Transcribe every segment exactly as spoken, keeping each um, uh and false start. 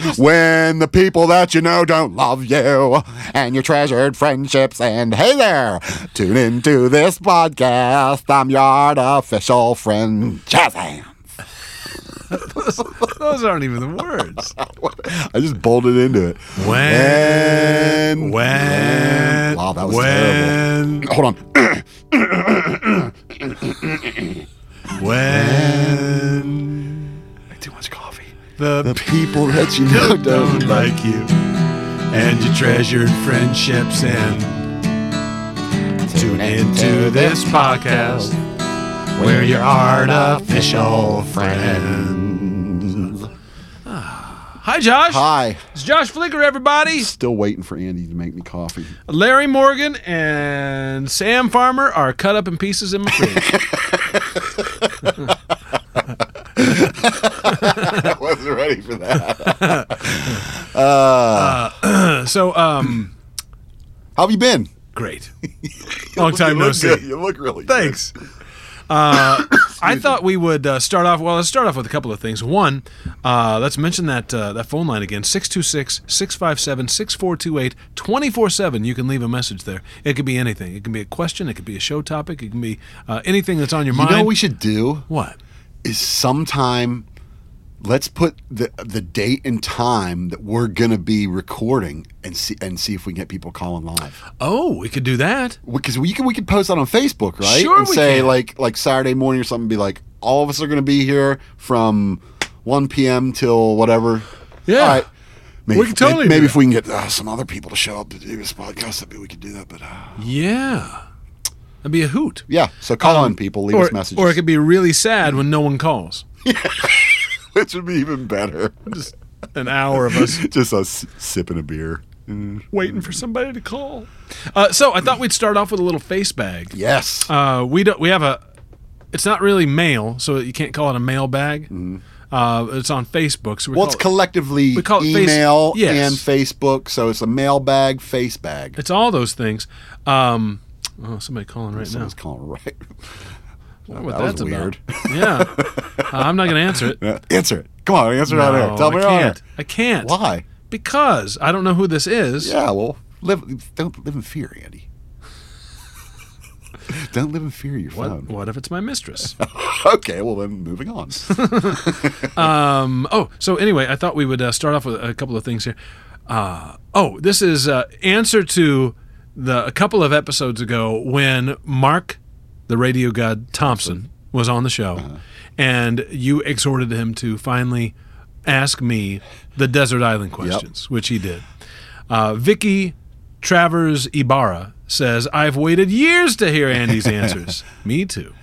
When the people that you know don't love you and your treasured friendships end. Hey there, tune into this podcast. I'm your artificial friend, Shazam. those, those aren't even the words. I just bolted into it. When, when, when, wow, that was when, terrible. Hold on. when Too much coffee. the, The people that you know don't don't like you and your treasured friendships end. Tune into this podcast. We're your artificial friends. Hi, Josh. Hi. It's Josh Flicker, everybody. Still waiting for Andy to make me coffee. Larry Morgan and Sam Farmer are cut up in pieces in my fridge. I wasn't ready for that. uh, uh, so, um, how have you been? great. Long time You no look see. good. You look really Thanks. Uh, I thought we would uh, start off. Well, let's start off with a couple of things. One, uh, let's mention that uh, that phone line again: six two six, six five seven, six four two eight, twenty-four seven. You can leave a message there. It could be anything. It can be a question. It could be a show topic. It can be uh, anything that's on your You mind. know what we should do? What? Is sometime let's put the the date and time that we're gonna be recording and see and see if we can get people calling live. Oh, we could do that. Because we can we can post that on Facebook, right? Sure and we say can. like like Saturday morning or something. Be like, all of us are gonna be here from one p.m. till whatever. Yeah. All right. Maybe, We could totally maybe, do maybe that. if we can get uh, some other people to show up to do this podcast, maybe we could do that. But uh, Yeah. That'd be a hoot. yeah, so call Um, in, people. Leave or, us messages. or it could be really sad when no one calls. which would be even better. Just an hour of us Just us sipping a beer. Mm. waiting for somebody to call. Uh, so I thought we'd start off with a little face bag. Yes. Uh, we don't. We have a. It's not really mail, so you can't call it a mail bag. Uh, it's on Facebook. So we well, call it's it- collectively we call it face- email yes. and Facebook, so it's a mailbag, face bag. It's all those things. Um, oh, somebody calling right Someone's calling right. now. What that that's was weird. about? Yeah, uh, I'm not going to answer it. Yeah, answer it. Come on, answer it out No, there. Tell me I on can't. there. I can't. Why? Because I don't know who this is. Yeah, well, live don't live in fear, Andy. Don't live in fear of your What, phone. what if it's my mistress? Okay, well then, moving on. um, oh, so anyway, I thought we would uh, start off with a couple of things here. Uh, oh, this is uh, answer to the a couple of episodes ago when Mark, the radio god Thompson, was on the show, Uh-huh. and you exhorted him to finally ask me the desert island questions, which he did. Uh, Vicky Travers Ibarra says, I've waited years to hear Andy's answers. Me too.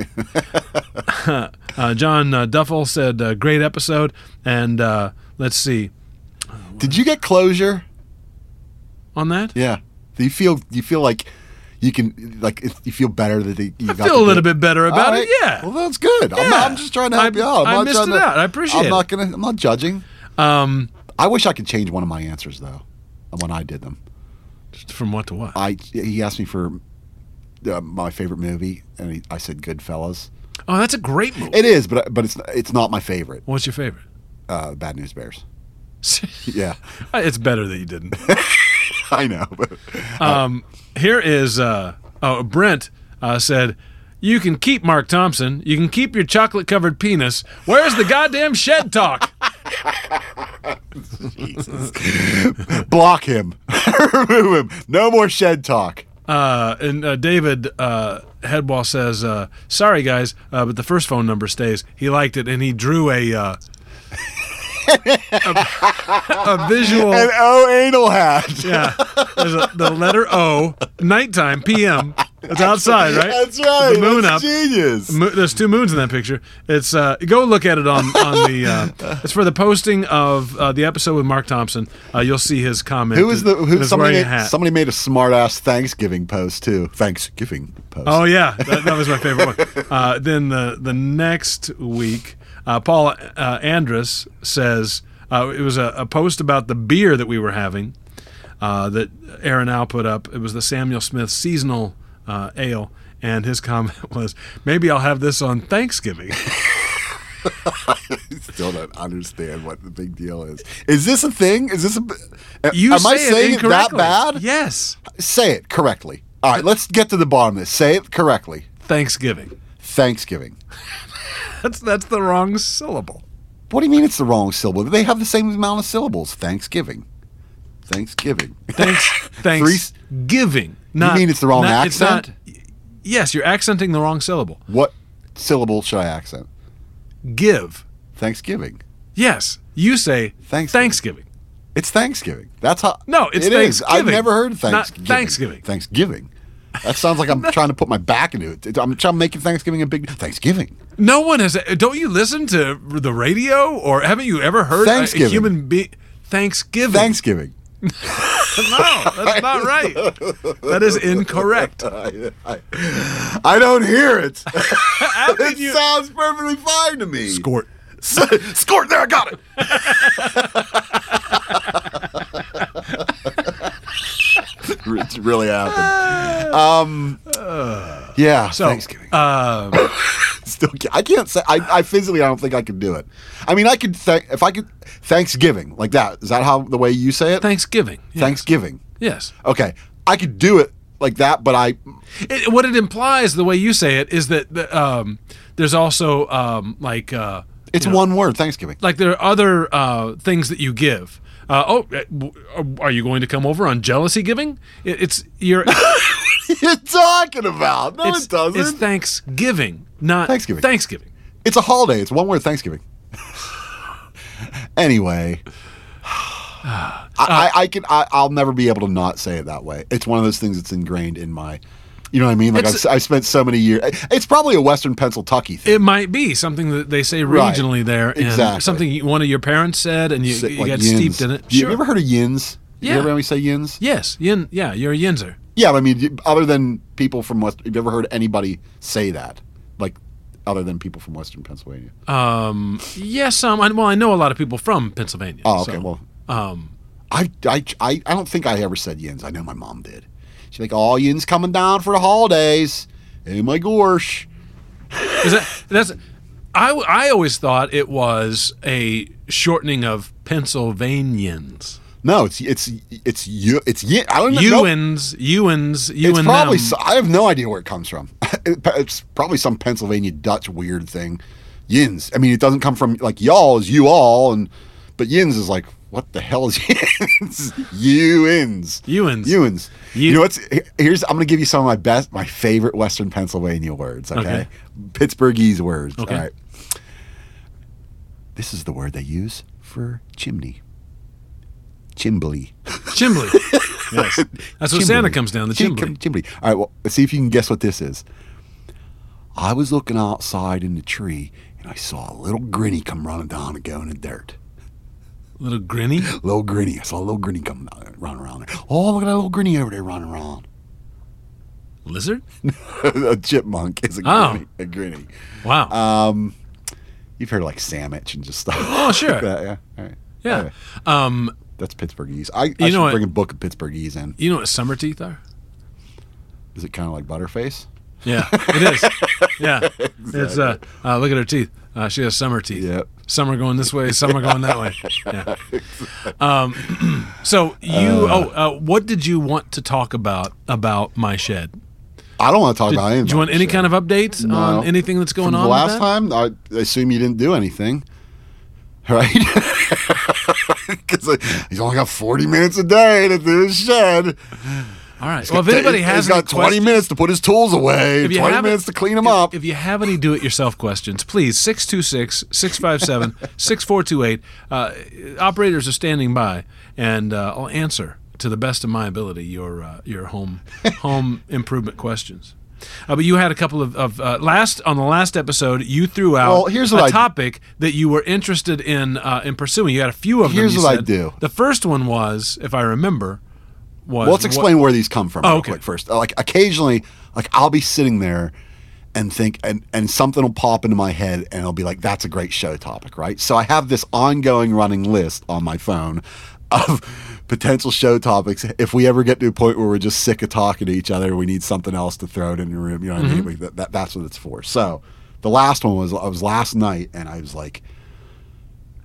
uh, John uh, Duffel said, uh, great episode. And uh, let's see. Did you get closure? On that? Yeah. Do you feel you feel like you can like if you feel better that you I got feel to a little do bit better about All it, right. yeah. Well, that's good. I'm, Yeah. not, I'm just trying to help I- you out. I'm I not missed trying it to, out. I appreciate I'm it. not gonna. I'm not judging. Um, I wish I could change one of my answers though. When I did them, from what to what? I he asked me for uh, my favorite movie, and he, I said Goodfellas. Oh, that's a great movie. It is, but but it's it's not my favorite. What's your favorite? Uh, Bad News Bears. Yeah, It's better that you didn't. I know. But Um, here is uh, oh Brent uh, said, "You can keep Mark Thompson. You can keep your chocolate-covered penis. Where's the goddamn shed talk?" block him, remove him. No more shed talk. Uh, and uh, David uh, Headwall says, uh, "Sorry guys, uh, but the first phone number stays." He liked it, and he drew a uh, a, a visual. An O anal hat. Yeah, there's a, the letter O, nighttime, P M. It's outside, right? That's right. The moon That's up. genius. Mo- There's two moons in that picture. It's uh, go look at it on on the. Uh, it's for the posting of uh, the episode with Mark Thompson. Uh, you'll see his comment. Who was the And who? he's Somebody wearing a made, hat. somebody made a smart ass Thanksgiving post too. Thanksgiving post. Oh yeah, that, that was my favorite one. Uh, then the the next week, uh, Paul uh, Andrus says uh, it was a, a post about the beer that we were having uh, that Aaron Al put up. It was the Samuel Smith seasonal uh, ale, and his comment was, "Maybe I'll have this on Thanksgiving." Still don't understand what the big deal is. Is this a thing? Is this a? You am say I saying it it that incorrectly. bad? Yes. Say it correctly. All right, let's get to the bottom of this. Say it correctly. Thanksgiving. Thanksgiving. That's that's the wrong syllable. What do you mean it's the wrong syllable? They have the same amount of syllables. Thanksgiving. Thanksgiving. Thanks. Thanksgiving. Not, you mean it's the wrong not, it's accent? not- yes, you're accenting the wrong syllable. What syllable should I accent? Give. Thanksgiving. Yes, you say Thanksgiving. Thanksgiving. It's Thanksgiving. That's how. No, it's it is. I've Thanksgiving, never heard not Thanksgiving. Thanksgiving. Thanksgiving. That sounds like I'm trying to put my back into it. I'm trying to make Thanksgiving a big Thanksgiving. No one has. Don't you listen to the radio, or haven't you ever heard a- a Thanksgiving. human being? Thanksgiving. Thanksgiving. No, that's not right. That is incorrect. I, I, I don't hear it. How can It you? sounds perfectly fine to me. Squirt. Squirt. There, I got it. It really happened. Um, yeah, So, Thanksgiving. um, Still, can't, I can't say. I, I physically, I don't think I could do it. I mean, I could. Th- if I could, Thanksgiving like that. Is that how the way you say it? Thanksgiving. Yes. Thanksgiving. Yes. Okay, I could do it like that, but I. It, what it implies, the way you say it, is that the, um, there's also um, like uh, It's you know, one word. Thanksgiving. like there are other uh, things that you give. Uh, oh, uh, w- are you going to come over on jealousy giving? It, it's you're. What are you talking about? No, it's, it doesn't. It's Thanksgiving, not Thanksgiving. Thanksgiving. It's a holiday. It's one word. Thanksgiving. Anyway, I, I, I can. I, I'll never be able to not say it that way. It's one of those things that's ingrained in my. You know what I mean? Like It's- I've, I spent so many years. It's probably a Western Pennsylvania thing. It might be something that they say Right. regionally there, and Exactly. something you- one of your parents said, and you, Sit you like got yins. steeped in it. You, Sure. you ever heard of yins? Yeah. You ever heard me say yins? Yes, yin. Yeah, you're a yinzer. Yeah, but I mean, you- other than people from West, have you ever heard anybody say that? Like, other than people from Western Pennsylvania? Um, yes, um, I, well, I know a lot of people from Pennsylvania. Oh, okay. so, Well, um, I, I, I, I don't think I ever said yins. I know my mom did. She's like, "Oh, yins coming down for the holidays." Hey, my gosh. is that that's? I I always thought it was a shortening of Pennsylvanians. No, it's it's it's you. It's yin. I don't know. Ewans, Ewans, you It's and probably. them. So, I have no idea where it comes from. It- it's probably some Pennsylvania Dutch weird thing. Yins. I mean, it doesn't come from like y'all is you all, and but yins is like what the hell is yins? Ewans. Ewans. Ewans. You- You know what's here's I'm gonna give you some of my best, my favorite Western Pennsylvania words. Okay, Okay. Pittsburghese words. Okay. All right. This is the word they use for chimney. Chimbly. Chimbley. Yes, that's what Santa comes down the Chim- chimbley. Chimbley. All right, well, let's see if you can guess what this is. I was looking outside in the tree, and I saw a little grinny come running down and go in the dirt. Little grinny. Little grinny. I saw a little grinny come down, running around there. Oh, look at that little grinny over there running around. Lizard. A chipmunk is a Oh. grinny. A grinny. Wow. Um, you've heard of like sandwich and just stuff. Oh, sure. like that, yeah. All right. yeah. Anyway, Um, that's Pittsburghese. I, I You should know what- bring a book of Pittsburghese in. you know what summer teeth are? Is it kind of like Butterface? Yeah, it is. Yeah, it's uh, uh, look at her teeth. Uh, she has summer teeth. Yep. Some are going this way, some are going that way. Yeah. Um, so you, oh, uh, what did you want to talk about about my shed? I don't want to talk about anything. Do you want any kind of update No. on anything that's going From on? the with last that? time, I assume you didn't do anything, right? Because he's only got forty minutes a day to do his shed. All right. Well, if anybody has he's got any twenty questions- minutes to put his tools away, If you twenty have minutes it- to clean them if, up. If you have any do-it-yourself questions, please, six two six, six five seven, six four two eight. Uh, operators are standing by, and uh, I'll answer to the best of my ability your uh, your home home improvement questions. Uh, but you had a couple of, of uh, last on the last episode. You threw out Well, here's a what I- topic that you were interested in uh, in pursuing. You had a few of them. Here's you what I said. do. The first one was, if I remember, was Well, let's what- explain where these come from Oh, real okay. quick first. Like occasionally, like I'll be sitting there and think, and, and something will pop into my head, and it'll be like, "That's a great show topic," right? So I have this ongoing running list on my phone of potential show topics. If we ever get to a point where we're just sick of talking to each other, we need something else to throw it in the room. You know what Mm-hmm. I mean? We- That, that, that's what it's for. So the last one was I was last night, and I was like,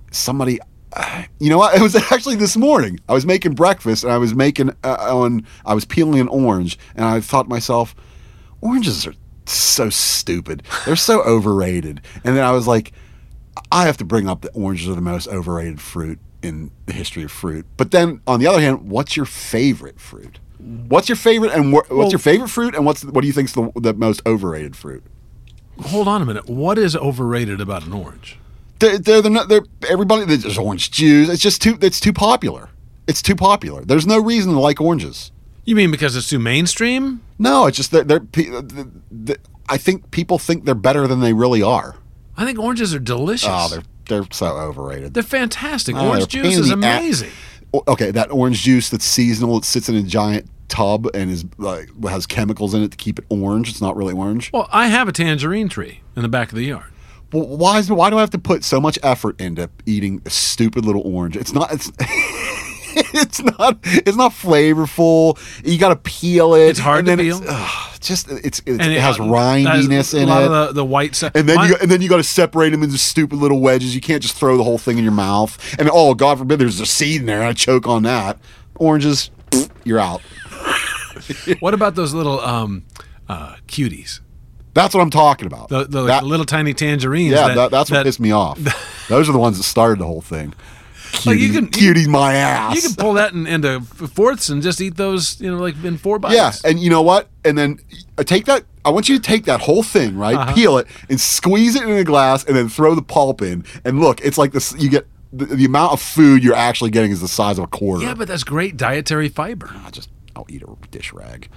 somebody, uh, you know what? It was actually this morning. I was making breakfast and I was making uh, on. I was peeling an orange, and I thought to myself, oranges are so stupid. They're so overrated. And then I was like, I have to bring up that oranges are the most overrated fruit in the history of fruit. But then on the other hand, what's your favorite fruit? What's your favorite and wh- what's Well, your favorite fruit and what's what do you think's the the most overrated fruit? Hold on a minute. What is overrated about an orange? They're they're, they're, not, they're everybody. There's orange juice. It's just too. It's too popular. It's too popular. There's no reason to like oranges. You mean because it's too mainstream? No, it's just that they're. they're, they're I think people think they're better than they really are. I think oranges are delicious. Oh, they're they're so overrated. They're fantastic. Oh, Orange they're juice pain is in the a- amazing. O- Okay, that orange juice that's seasonal. It sits in a giant tub and is like has chemicals in it to keep it orange. It's not really orange. Well, I have a tangerine tree in the back of the yard. Well, why is why do I have to put so much effort into eating a stupid little orange? It's not. It's. It's not. It's not flavorful. You got to peel it. It's hard and to then peel. It's, ugh, just it's, it's And it has uh, rindiness has in a lot it. of the, the white stuff. And then My- you and then you got to separate them into stupid little wedges. You can't just throw the whole thing in your mouth. And oh, God forbid, there's a seed in there, and I choke on that. Oranges, you're out. what about those little um, uh, cuties? That's what I'm talking about. The, the, like, That- little tiny tangerines. yeah, that, that, that's what that- pissed me off. Those are the ones that started the whole thing. Like, Cutie, you can- cutie, my ass. You can pull that in, into f- fourths and just eat those, you know, like in four bites. Yeah, and you know what? And then uh, take that. I want you to take that whole thing, right? Uh-huh. Peel it and squeeze it in a glass, and then throw the pulp in. And look, it's like this. You get the, the amount of food you're actually getting is the size of a quarter. Yeah, but that's great dietary fiber. I just I'll eat a dish rag.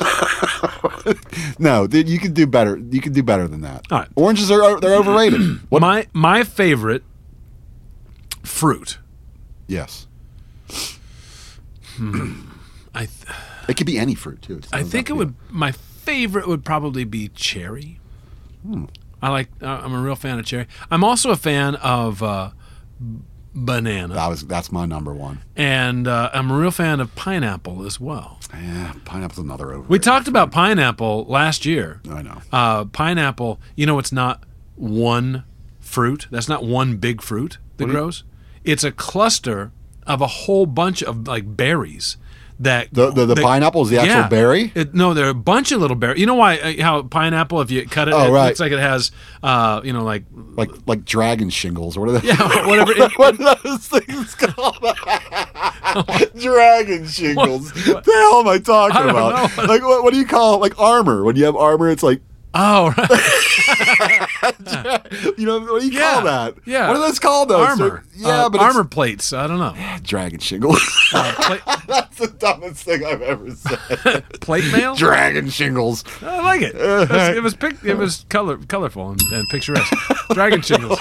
No, dude, you can do better. You can do better than that. All right. Oranges are they're overrated. What? My my favorite fruit. Yes, I th- it could be any fruit too. It I doesn't think it have to be- would. My favorite would probably be cherry. Hmm. I like. Uh, I'm a real fan of cherry. I'm also a fan of uh, b- banana, That was that's my number one. and uh, I'm a real fan of pineapple as well. Yeah, pineapple's another overrated. We talked about pineapple last year. I know. Uh, pineapple. You know, it's not one fruit. That's not one big fruit that What do you- grows. It's a cluster of a whole bunch of like berries. That The the, the that- pineapple is the actual yeah. berry. It, no, there are a bunch of little berries. You know why? uh, How pineapple, if you cut it, Oh, it right. looks like it has, uh, you know, like Like like dragon shingles. What are they? yeah, whatever. It- What are those things called? Dragon shingles. What- the hell am I talking I don't about? know. Like what, what do you call it? Like armor? When you have armor, it's like oh, right. you know what do you Yeah. call that? Yeah. What are those called? Though? armor. So- yeah, Uh, but armor plates. I don't know. It's dragon shingles. Uh, pla- That's the dumbest thing I've ever said. plate mail. Dragon shingles. I like it. It was, it was, pic- it was color, colorful and, and picturesque. Dragon shingles.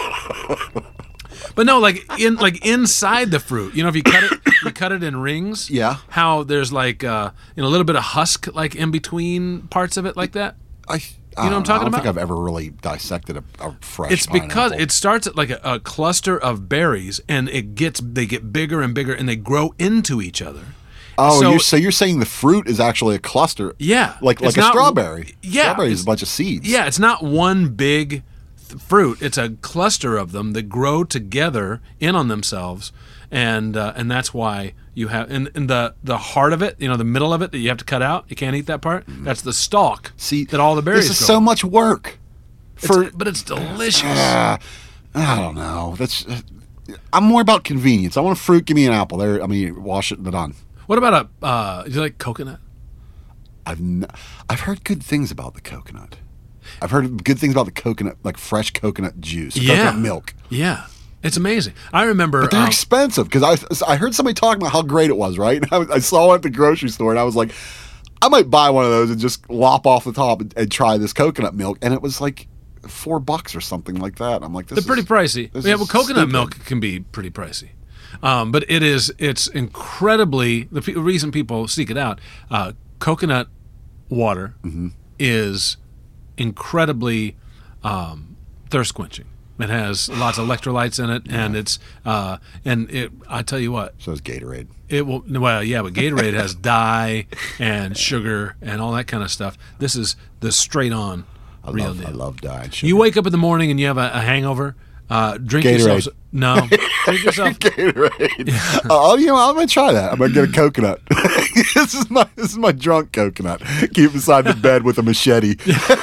But no, like in like inside the fruit, you know, if you cut it, you cut it in rings. Yeah. How there's like uh, you know, a little bit of husk like in between parts of it, like that. I, You know what I'm talking I don't about? think I've ever really dissected a, a fresh. It's because pineapple. it starts at like a, a cluster of berries, and it gets they get bigger and bigger, and they grow into each other. Oh, so- you're, so you're saying the fruit is actually a cluster? Yeah, like like It's a not- strawberry. Yeah, strawberry is it's- a bunch of seeds. Yeah, it's not one big th- fruit. It's a cluster of them that grow together in on themselves, and uh, and that's why you have and, and the the heart of it, you know, the middle of it that you have to cut out. You can't eat that part. That's the stalk. See, that all the berries. This is grow so on. much work. For It's- but it's delicious. uh, I don't know. That's I'm more about convenience. I want a fruit. Give me an apple. There. I mean, wash it and done. What about a? Uh, do you like coconut? I've n- I've heard good things about the coconut. I've heard good things about the coconut, like fresh coconut juice, Yeah. coconut milk. Yeah, it's amazing. I remember. But they're um, expensive because I I heard somebody talking about how great it was, right? And I, was- I saw it at the grocery store, and I was like, I might buy one of those and just lop off the top and, and try this coconut milk, and it was like four bucks or something like that. I'm like, this They're pretty is, pricey. this Yeah, is well, coconut stupid. milk can be pretty pricey, um, but it is. It's incredibly the pe- reason people seek it out. Uh, coconut water Mm-hmm. is incredibly um, thirst quenching. It has lots of electrolytes in it, and it's uh, and it. I tell you what, So it's Gatorade. it will. Well, yeah, but Gatorade has dye and sugar and all that kind of stuff. This is the straight on I real love deal. I love diet sugar. You wake up in the morning and you have a, a hangover. Uh, drink Gatorade. yourself. No, drink yourself. Gatorade. Oh, you know, I'm gonna try that. I'm gonna get a coconut. this is my this is my drunk coconut. Keep beside the bed with a machete.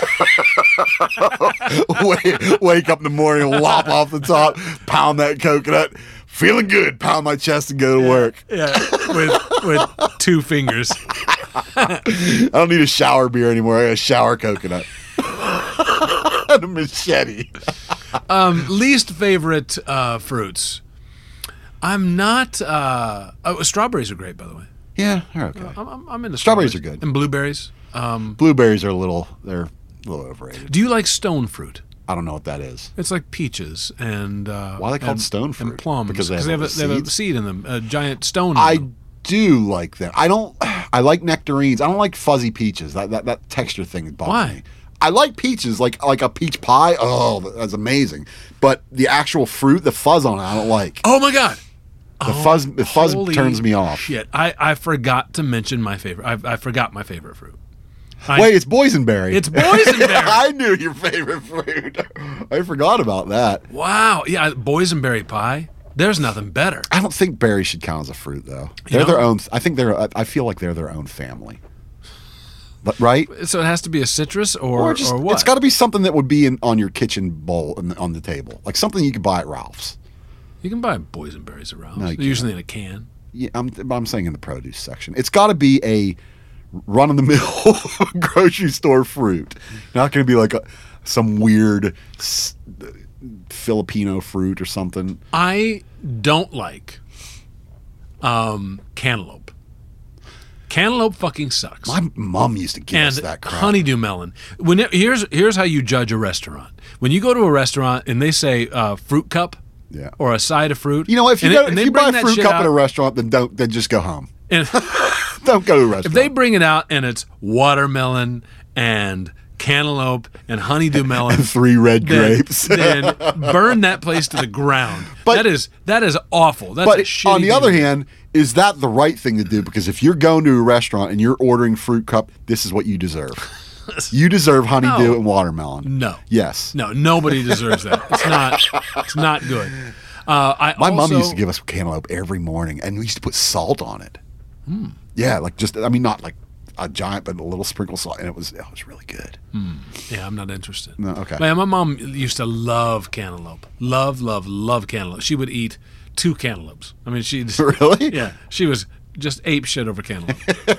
wake, wake up in the morning, lop off the top, pound that coconut. Feeling good. Pound my chest and go to work. Yeah, with with two fingers. I don't need a shower beer anymore. I got a shower coconut. And a machete. Um, least favorite uh, fruits. I'm not. Uh, oh, strawberries are great, by the way. Yeah, they're okay. I'm, I'm, I'm into Strawberries strawberries. are good. And blueberries. Um, Blueberries are a little. They're a little overrated. do you like stone fruit? I don't know what that is. It's like peaches and uh, Why are they called and- stone fruit? and plums Because they have they have, all a, the they have a seeds? seed in them, a giant stone. In I them. do like them. I don't. I like nectarines. I don't like fuzzy peaches. That that, that texture thing bothers Why? me. I like peaches, like like a peach pie. Oh, that's amazing. But the actual fruit, the fuzz on it, I don't like. Oh my god! The fuzz, the fuzz Holy turns me off. Shit! I, I forgot to mention my favorite. I, I forgot my favorite fruit. I- Wait, it's boysenberry. It's boysenberry. I knew your favorite fruit. I forgot about that. Wow! Yeah, boysenberry pie. There's nothing better. I don't think berries should count as a fruit, though. They're know? their own. I think they're. I feel like they're their own family. But right. So it has to be a citrus or Or just, or what? it's got to be something that would be in, on your kitchen bowl and on the table, like something you could buy at Ralph's. You can buy boysenberries around. No, you They're usually in a can. Yeah, I'm, I'm saying in the produce section. It's got to be a run-of-the-mill grocery store fruit. Not going to be like a, some weird s- Filipino fruit or something. I don't like um, cantaloupe. Cantaloupe fucking sucks. My mom used to give and us that crap. honeydew melon. When it- here's here's how you judge a restaurant. When you go to a restaurant and they say uh, fruit cup, Yeah. or a side of fruit, You know, if you and go, it- and if they you buy bring a that fruit shit cup out- at a restaurant, then don't then just go home. and Don't go to a restaurant. if they bring it out and it's watermelon and cantaloupe and honeydew melon, Three red then, grapes. then burn that place to the ground. But- that is that is awful. That's But a shitty on the thing other to do. hand, is that the right thing to do? Because if you're going to a restaurant and you're ordering fruit cup, this is what you deserve. You deserve honeydew No. and watermelon. no, Yes. no, nobody deserves that. It's not. It's not good. Uh, I My mom also- used to give us cantaloupe every morning, and we used to put salt on it. Hmm. Yeah, like just I mean, not like a giant, but a little sprinkle salt, and it was it was really good. Yeah, I'm not interested. No, okay. Man, my mom used to love cantaloupe. Love, love, love cantaloupe. She would eat two cantaloupes. I mean, she Really? Yeah, she was just ape shit over cantaloupe.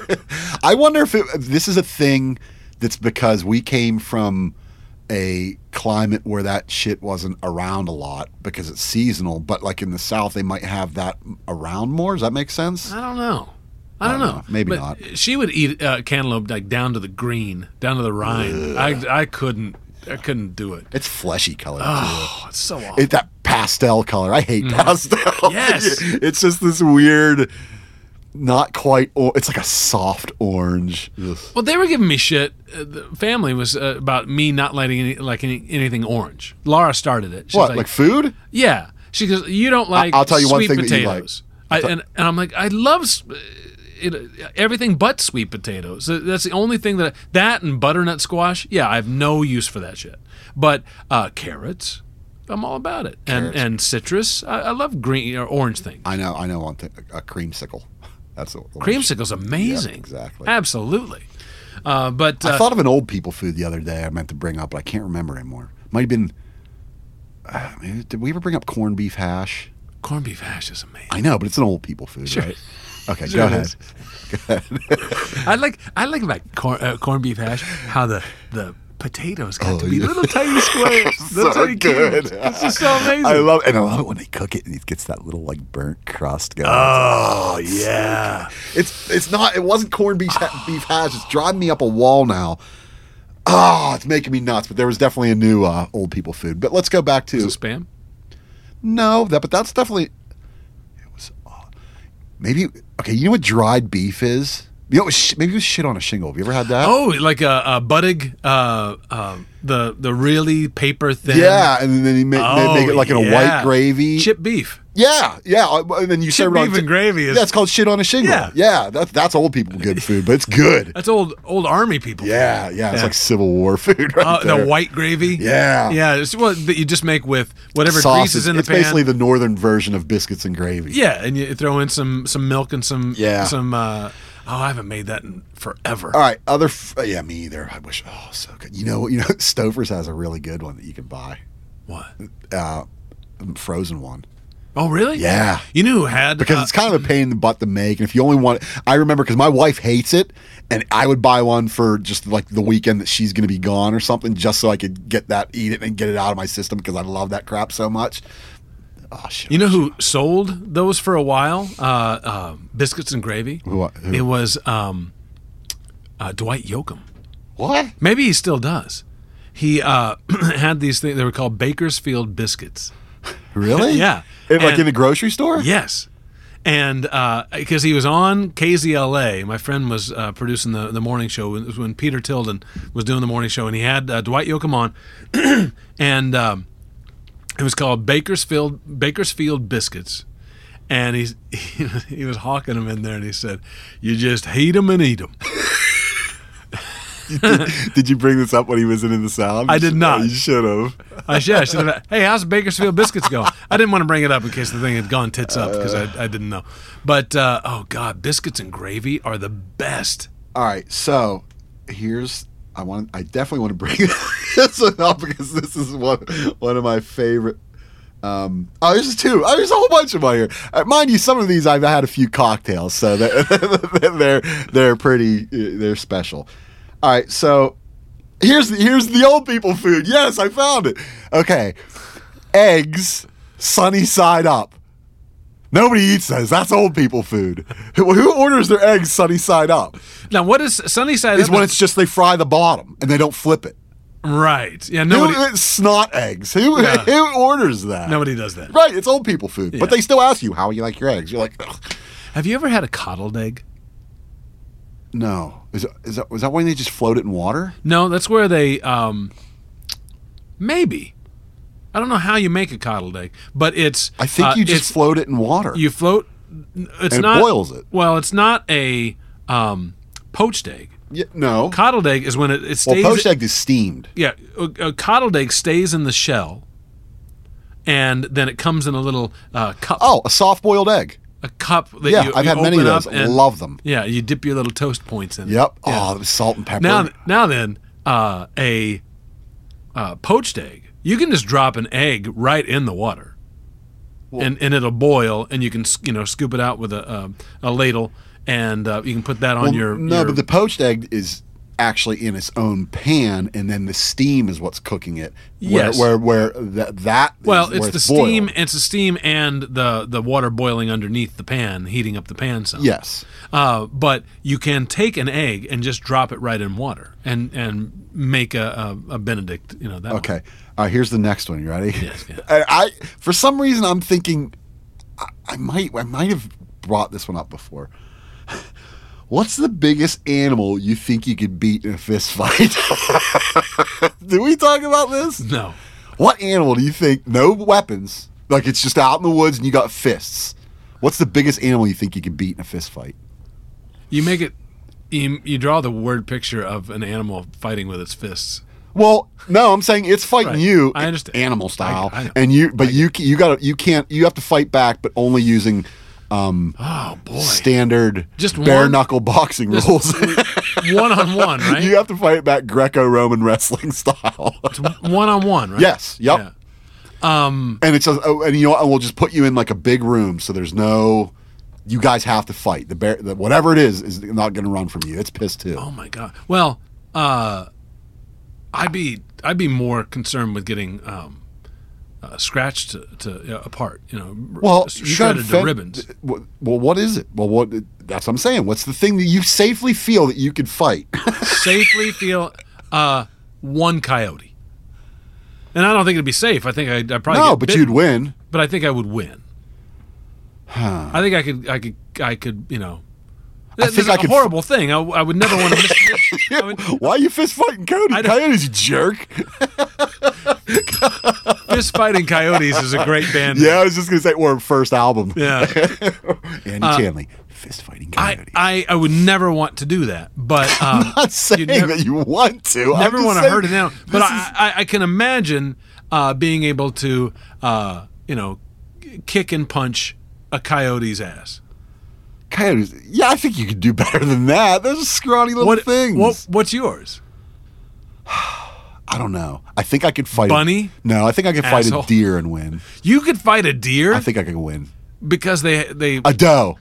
I wonder if, it, if this is a thing that's because we came from a climate where that shit wasn't around a lot because it's seasonal, but like in the South, they might have that around more. Does that make sense? I don't know. I don't, I don't know. know. Maybe But not. She would eat uh, cantaloupe like down to the green, down to the rind. I, I couldn't. I couldn't do it. It's fleshy color. Oh, it's so awful. too. It, that pastel color. I hate pastel. Yes. It's just this weird, not quite, or, it's like a soft orange. Ugh. Well, they were giving me shit. Uh, the family was uh, about me not liking any, like any, anything orange. Laura started it. She was What, like food? yeah. She goes, you don't like I'll tell you one sweet thing that you potatoes. like. I, and, and I'm like, I love s- it, everything but sweet potatoes. So that's the only thing that that and butternut squash. Yeah, I have no use for that shit. But uh, carrots, I'm all about it. And Carrots. and citrus, I, I love green or orange things. I know, I know one thing. A creamsicle. That's a Creamsicle's amazing. Yep, exactly. Absolutely. Uh, but uh, I thought of an old people food the other day I meant to bring up, but I can't remember anymore. Might have been. Uh, maybe, did we ever bring up corned beef hash? corned beef hash is amazing. I know, but it's an old people food, Sure. right? Okay, Sure go it ahead. is. Go ahead. I like I like about corn, uh, corned beef hash how the the potatoes got Oh, to be yeah. little tiny squares. Little So tiny good. cubes. This is so amazing. I love, and I love it when they cook it and it gets that little like burnt crust going. Oh yeah. It's it's not. It wasn't corned beef ha- beef hash. It's driving me up a wall now. Oh, it's making me nuts. But there was definitely a new uh, old people food. But let's go back to Is it spam? no. That but that's definitely. It was uh, maybe okay. You know what dried beef is? You know, it was sh- maybe it was shit on a shingle. Have you ever had that? Oh, like a, a buttig, uh, uh, the the really paper thin. yeah, and then you make, they make it like in a Oh, white yeah. gravy. Chip beef. Yeah, yeah. uh, And then you Shit, serve it on. beef and gravy is- Yeah, it's called shit on a shingle. Yeah. Yeah, that, that's old people good food, but it's good. That's old old army people. Yeah, yeah. It's like Civil War food. Right Uh, there. the white gravy. Yeah. yeah. It's what that you just make with whatever Sausage. grease is in the it's pan. basically the northern version of biscuits and gravy. Yeah, and you throw in some some milk and some Yeah. some. Uh, oh, I haven't made that in forever. All right, other. F- yeah, me either. I wish. Oh, so good. You know, you know, Stouffer's has a really good one that you can buy. What? Uh, frozen one. Oh, really? Yeah. You knew who had Because uh, it's kind of a pain in the butt to make, and if you only want, I remember because my wife hates it, and I would buy one for just like the weekend that she's going to be gone or something, just so I could get that, eat it, and get it out of my system because I love that crap so much. Oh shit! You know who sold those for a while? Uh, uh, biscuits and gravy. Who- who? It was um, uh, Dwight Yoakam. What? Maybe he still does. He uh, had these things. They were called Bakersfield biscuits. Really? Yeah. In, like And- in the grocery store? Yes. And because he was on K Z L A, my friend was uh, producing the, the morning show. It was when Peter Tilden was doing the morning show, and he had uh, Dwight Yoakam on, and um, it was called Bakersfield Bakersfield biscuits. And he's he, he was hawking them in there, and he said, "You just heat them and eat them." did, did you bring this up when he was in the sound? I did not. You should have. I should, I should have. Hey, how's Bakersfield biscuits going? I didn't want to bring it up in case the thing had gone tits up because I, I didn't know. But uh, oh god, biscuits and gravy are the best. All right, so here's I want I definitely want to bring this one up because this is one one of my favorite. Um, oh, there's two. Oh, there's a whole bunch of them here. Uh, mind you, some of these I've had a few cocktails, so they're they're, they're pretty they're special. All right, so here's the, here's the old people food. Yes, I found it. Okay, eggs sunny side up. Nobody eats those. That's old people food. Who, who orders their eggs sunny side up? Now, what is sunny side Is up? when it's just they fry the bottom and they don't flip it. Right. Yeah. Who, Nobody. it's snot eggs. Who Yeah. who orders that? Nobody does that. Right, it's old people food. Yeah. But they still ask you, how you like your eggs? You're like, ugh. Have you ever had a coddled egg? No. Is, it, is, that, is that when they just float it in water? No, that's where they. Um, maybe. I don't know how you make a coddled egg, but it's. I think uh, you just it's- float it in water. You float. It's And it not boils it. Well, it's not a um, poached egg. Yeah, no. Coddled egg is when it, it Well, stays. poached egg is steamed. Yeah, a, a coddled egg stays in the shell, and then it comes in a little uh, cup. Oh, a soft-boiled egg. A cup that Yeah, you, I've you had many of open those. up and- Love them. Yeah, you dip your little toast points in. it. Yep. Yeah. Oh, the salt and pepper. Now, now then, uh, a uh, poached egg. You can just drop an egg right in the water, Well- and and it'll boil, and you can you know scoop it out with a um, a ladle, and uh, you can put that on Well, your no, your- but the poached egg is actually in its own pan, and then the steam is what's cooking it. Yes. Where where, where that that is well, where it's the boiled. steam. It's the steam and the the water boiling underneath the pan, heating up the pan some. Yes. Uh, but you can take an egg and just drop it right in water and and make a a, a Benedict. You know that. Okay. One. All right. Here's the next one. You ready? Yes, yeah. I, I for some reason I'm thinking I, I might I might have brought this one up before. What's the biggest animal you think you could beat in a fist fight? Did we talk about this? No. What animal do you think, no weapons, like it's just out in the woods and you got fists? What's the biggest animal you think you could beat in a fist fight? You make it. You, you draw the word picture of an animal fighting with its fists. Well, no, I'm saying it's fighting Right. you, I understand. animal style, I- I know. and you, but you you got you can't you have to fight back, but only using um, Oh boy. standard Just bare one? knuckle boxing Just rules. one on one, right? You have to fight back Greco-Roman wrestling style. One on one, right? Yes. Yep. Yeah. Um. And it's a, oh, and you know, and we'll just put you in like a big room, so there's no. You guys have to fight. The bear, the, whatever it is, is not going to run from you. It's pissed too. Oh my god. Well, uh, I'd be I'd be more concerned with getting um, uh, scratched to, to uh, apart. You know, Well, s- you got shredded to fed- ribbons. Well, what is it? Well, what? That's what I'm saying. What's the thing that you safely feel that you could fight? Safely feel uh, one coyote. And I don't think it'd be safe. I think I'd, I'd probably no, get but bitten, you'd win. But I think I would win. I think I could. I could. I could. You know. I This think is I a could- horrible thing. I, I would never want to miss. I would- Why are you fist fighting Cody? I don't- Coyotes, you jerk. Fist Fighting Coyotes is a great band. Yeah, I was just gonna say, or first album. Yeah. Andy uh, Chanley, Fist Fighting Coyotes. I, I, I would never want to do that, but um, I'm not saying never, that you want to. Never want to hurt it down, but I, is... I, I can imagine uh, being able to, uh, you know, kick and punch a coyote's ass. Coyotes? Yeah, I think you could do better than that. Those are scrawny little what, things. What, what's yours? I don't know. I think I could fight bunny. A, no, I think I could Asshole. fight a deer and win. You could fight a deer? I think I could win because they they a doe.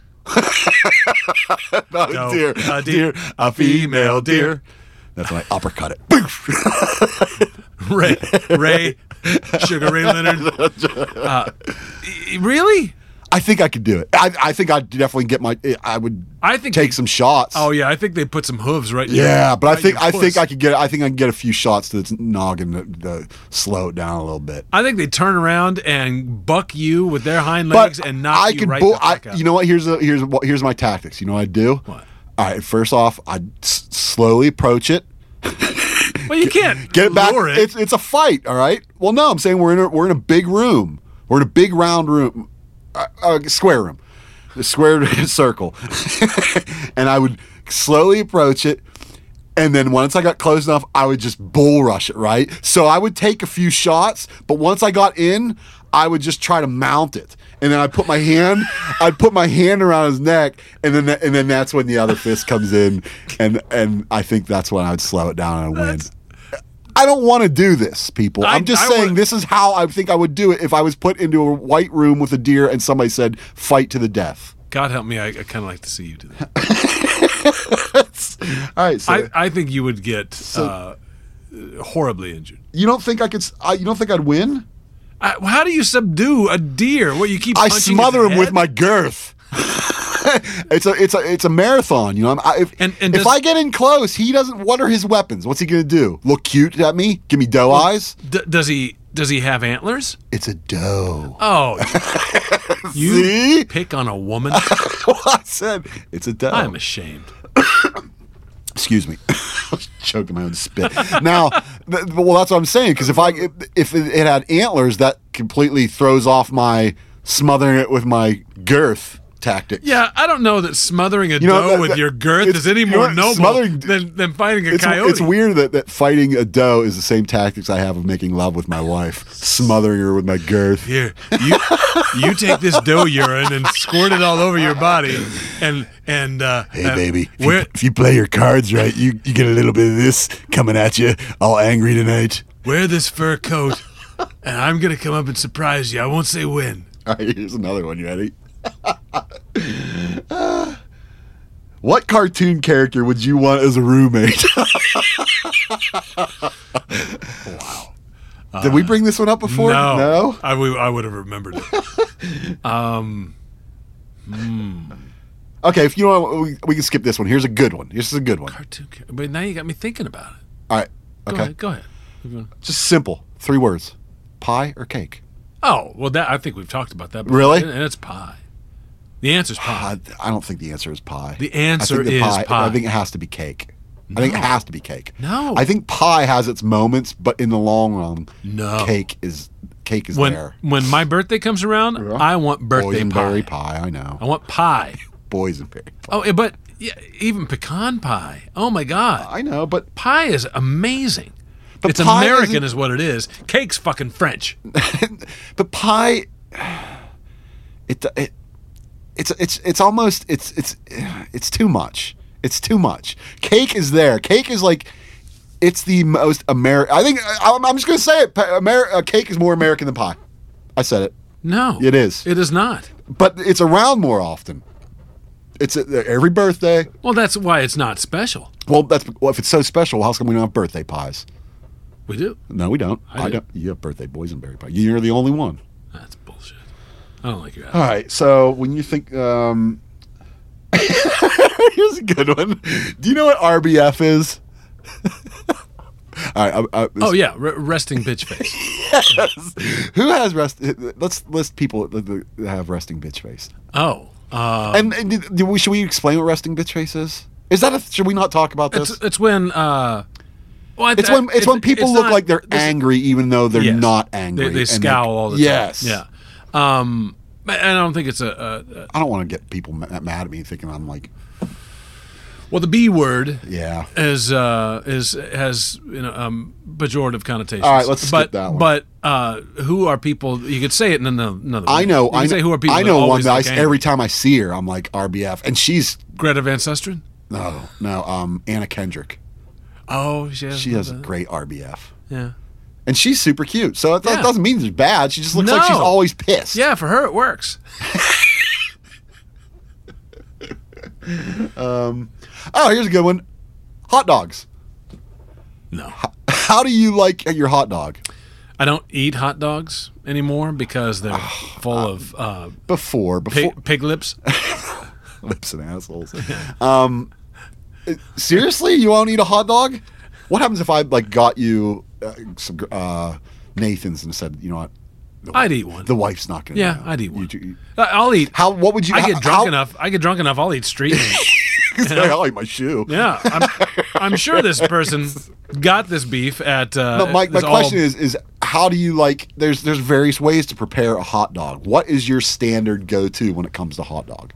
Not doe. a deer. A deer. A female deer. That's when I uppercut it. Ray, Ray, Sugar Ray Leonard. Uh, really? I think I could do it. I, I think I'd definitely get my. I would. I think take they, some shots. Oh yeah, I think they put some hooves right. Yeah, your, but right I think I puss. think I could get. I think I can get a few shots to its noggin to, to slow it down a little bit. I think they turn around and buck you with their hind legs but and knock I you could right bull, the fuck I, out. You know what? Here's a, here's what here's my tactics. You know what I'd do? What? All right. First off, I'd s- slowly approach it. Well, you can't get it back. lure it. It's it's a fight. All right. Well, no, I'm saying we're in a, we're in a big room. We're in a big round room. Uh, uh, square room, a square circle, and I would slowly approach it, and then once I got close enough, I would just bull rush it, right? So I would take a few shots, but once I got in, I would just try to mount it, and then I put my hand, I'd put my hand around his neck, and then and then that's when the other fist comes in, and and I think that's when I would slow it down and win. That's- I don't want to do this, people. I, I'm just I saying would, this is how I think I would do it if I was put into a white room with a deer and somebody said, fight to the death. God help me, I, I kind of like to see you do that. All right, so I, I think you would get So- uh, horribly injured. you don't think I could? s- I, you don't think I'd win? I, how do you subdue a deer? What, you keep I punching smother its him with head? my girth. it's a it's a it's a marathon, you know. I'm, I, if And- and if does- I get in close, he doesn't. What are his weapons? What's he gonna do? Look cute at me? Give me doe eyes? D- does he does he have antlers? It's a doe. Oh, you See? pick on a woman? Well, I said it's a doe. I'm ashamed. Excuse me. I was choking my own spit. Now, th- well, that's what I'm saying. Because if I if, if it, it had antlers, that completely throws off my smothering it with my girth tactics. Yeah, I don't know that smothering a You know, doe that- with that- your girth it's- is any you know more what, noble smothering- than, than fighting a It's, coyote. it's weird that, that fighting a doe is the same tactics I have of making love with my wife, smothering her with my girth. Here, you you take this doe urine and squirt it all over your body, and and uh, Hey, uh, baby, if where you, if you play your cards right, you, you get a little bit of this coming at you, all angry tonight. wear this fur coat, and I'm gonna come up and surprise you. I won't say when. All right, here's another one. You ready? Uh, what cartoon character would you want as a roommate? Wow. Did we bring this one up before? No, No? I, w- I would have remembered it. um, Okay, if you know what, we, we can skip this one. Here's a good one. Here's a good one. cartoon. ca- But now you got me thinking about it. All right. Go Okay. ahead. Go ahead. If you want- Just simple. Three words. Pie or cake? Oh well, that I think we've talked about that. Before. Really? And, and it's pie. The answer's pie. I, I don't think the answer is pie. The answer I think the is pie, pie. I think it has to be cake. I think it No. has to be cake. No. I think pie has its moments, but in the long run, No. cake is cake is when there. when my birthday comes around, Yeah. I want birthday Boysenberry pie. pie. I know. I want pie. Boysenberry pie. Oh, eh, but yeah, even pecan pie. Oh my God, I know, but pie is amazing. But it's pie American, isn't- is what it is. Cake's fucking French. but pie, it it it's it's it's almost it's it's it's too much. It's too much. Cake is there. Cake is like it's the most American. I think I'm, I'm just gonna say it. Pa- Amer- uh, cake is more American than pie. I said it. No, It is. It is not. But it's around more often. It's at every birthday. Well, that's why it's not special. Well, that's well, if it's so special, how come we don't have birthday pies? We do. No, we don't. I I, do. don't. You have birthday boysenberry pie. You're the only one. That's bullshit. I don't like your All attitude. right. So when you think, um, here's a good one. Do you know what R B F is? All right. I, I, Oh yeah, re- resting bitch face. yes. Who has rest? Let's list people that have resting bitch face. Oh, uh, And, and did- did we- should we explain what resting bitch face is? Is that a? Should we not talk about this? it's it's when uh, Well, I- it's when it's, it's- when people it's look not- like they're this- angry even though they're Yes. not angry. They, they and scowl all the yes. time. Yeah. Um, but I don't think it's a, a, a I don't want to get people ma- mad at me thinking I'm like, well, the B word yeah. is uh, is has you know um, pejorative connotations. All right, let's skip but, that one. But uh, who are people? You could say it in another. another I way. know. You could I say know, who are people. I that know one always that I, look s- angry. every time I see her, I'm like R B F, and she's Greta Van Susteren. no, no, um, Anna Kendrick. Oh, she has. She has a that. great R B F, Yeah. and she's super cute. So it, that Yeah. doesn't mean she's bad. She just looks like she's No. always pissed. Yeah, for her it works. Um. Oh, here's a good one. Hot dogs. No, How do you like your hot dog? I don't eat hot dogs anymore because they're full of uh, Before, before pig, pig lips. lips and assholes. Um, seriously, you won't eat a hot dog? What happens if I like got you uh, some uh, Nathan's and said, you know what? The, I'd eat one. The wife's not gonna. Yeah, know. I'd eat one. You, you, I- I'll eat. how? What would you? I get how, drunk how, enough. I get drunk enough. I'll eat street meat. I'll eat my shoe. Yeah, I'm, I'm sure this person got this beef at. Uh, No, my, my this all- question is is how do you like? There's there's various ways to prepare a hot dog. What is your standard go to when it comes to hot dog?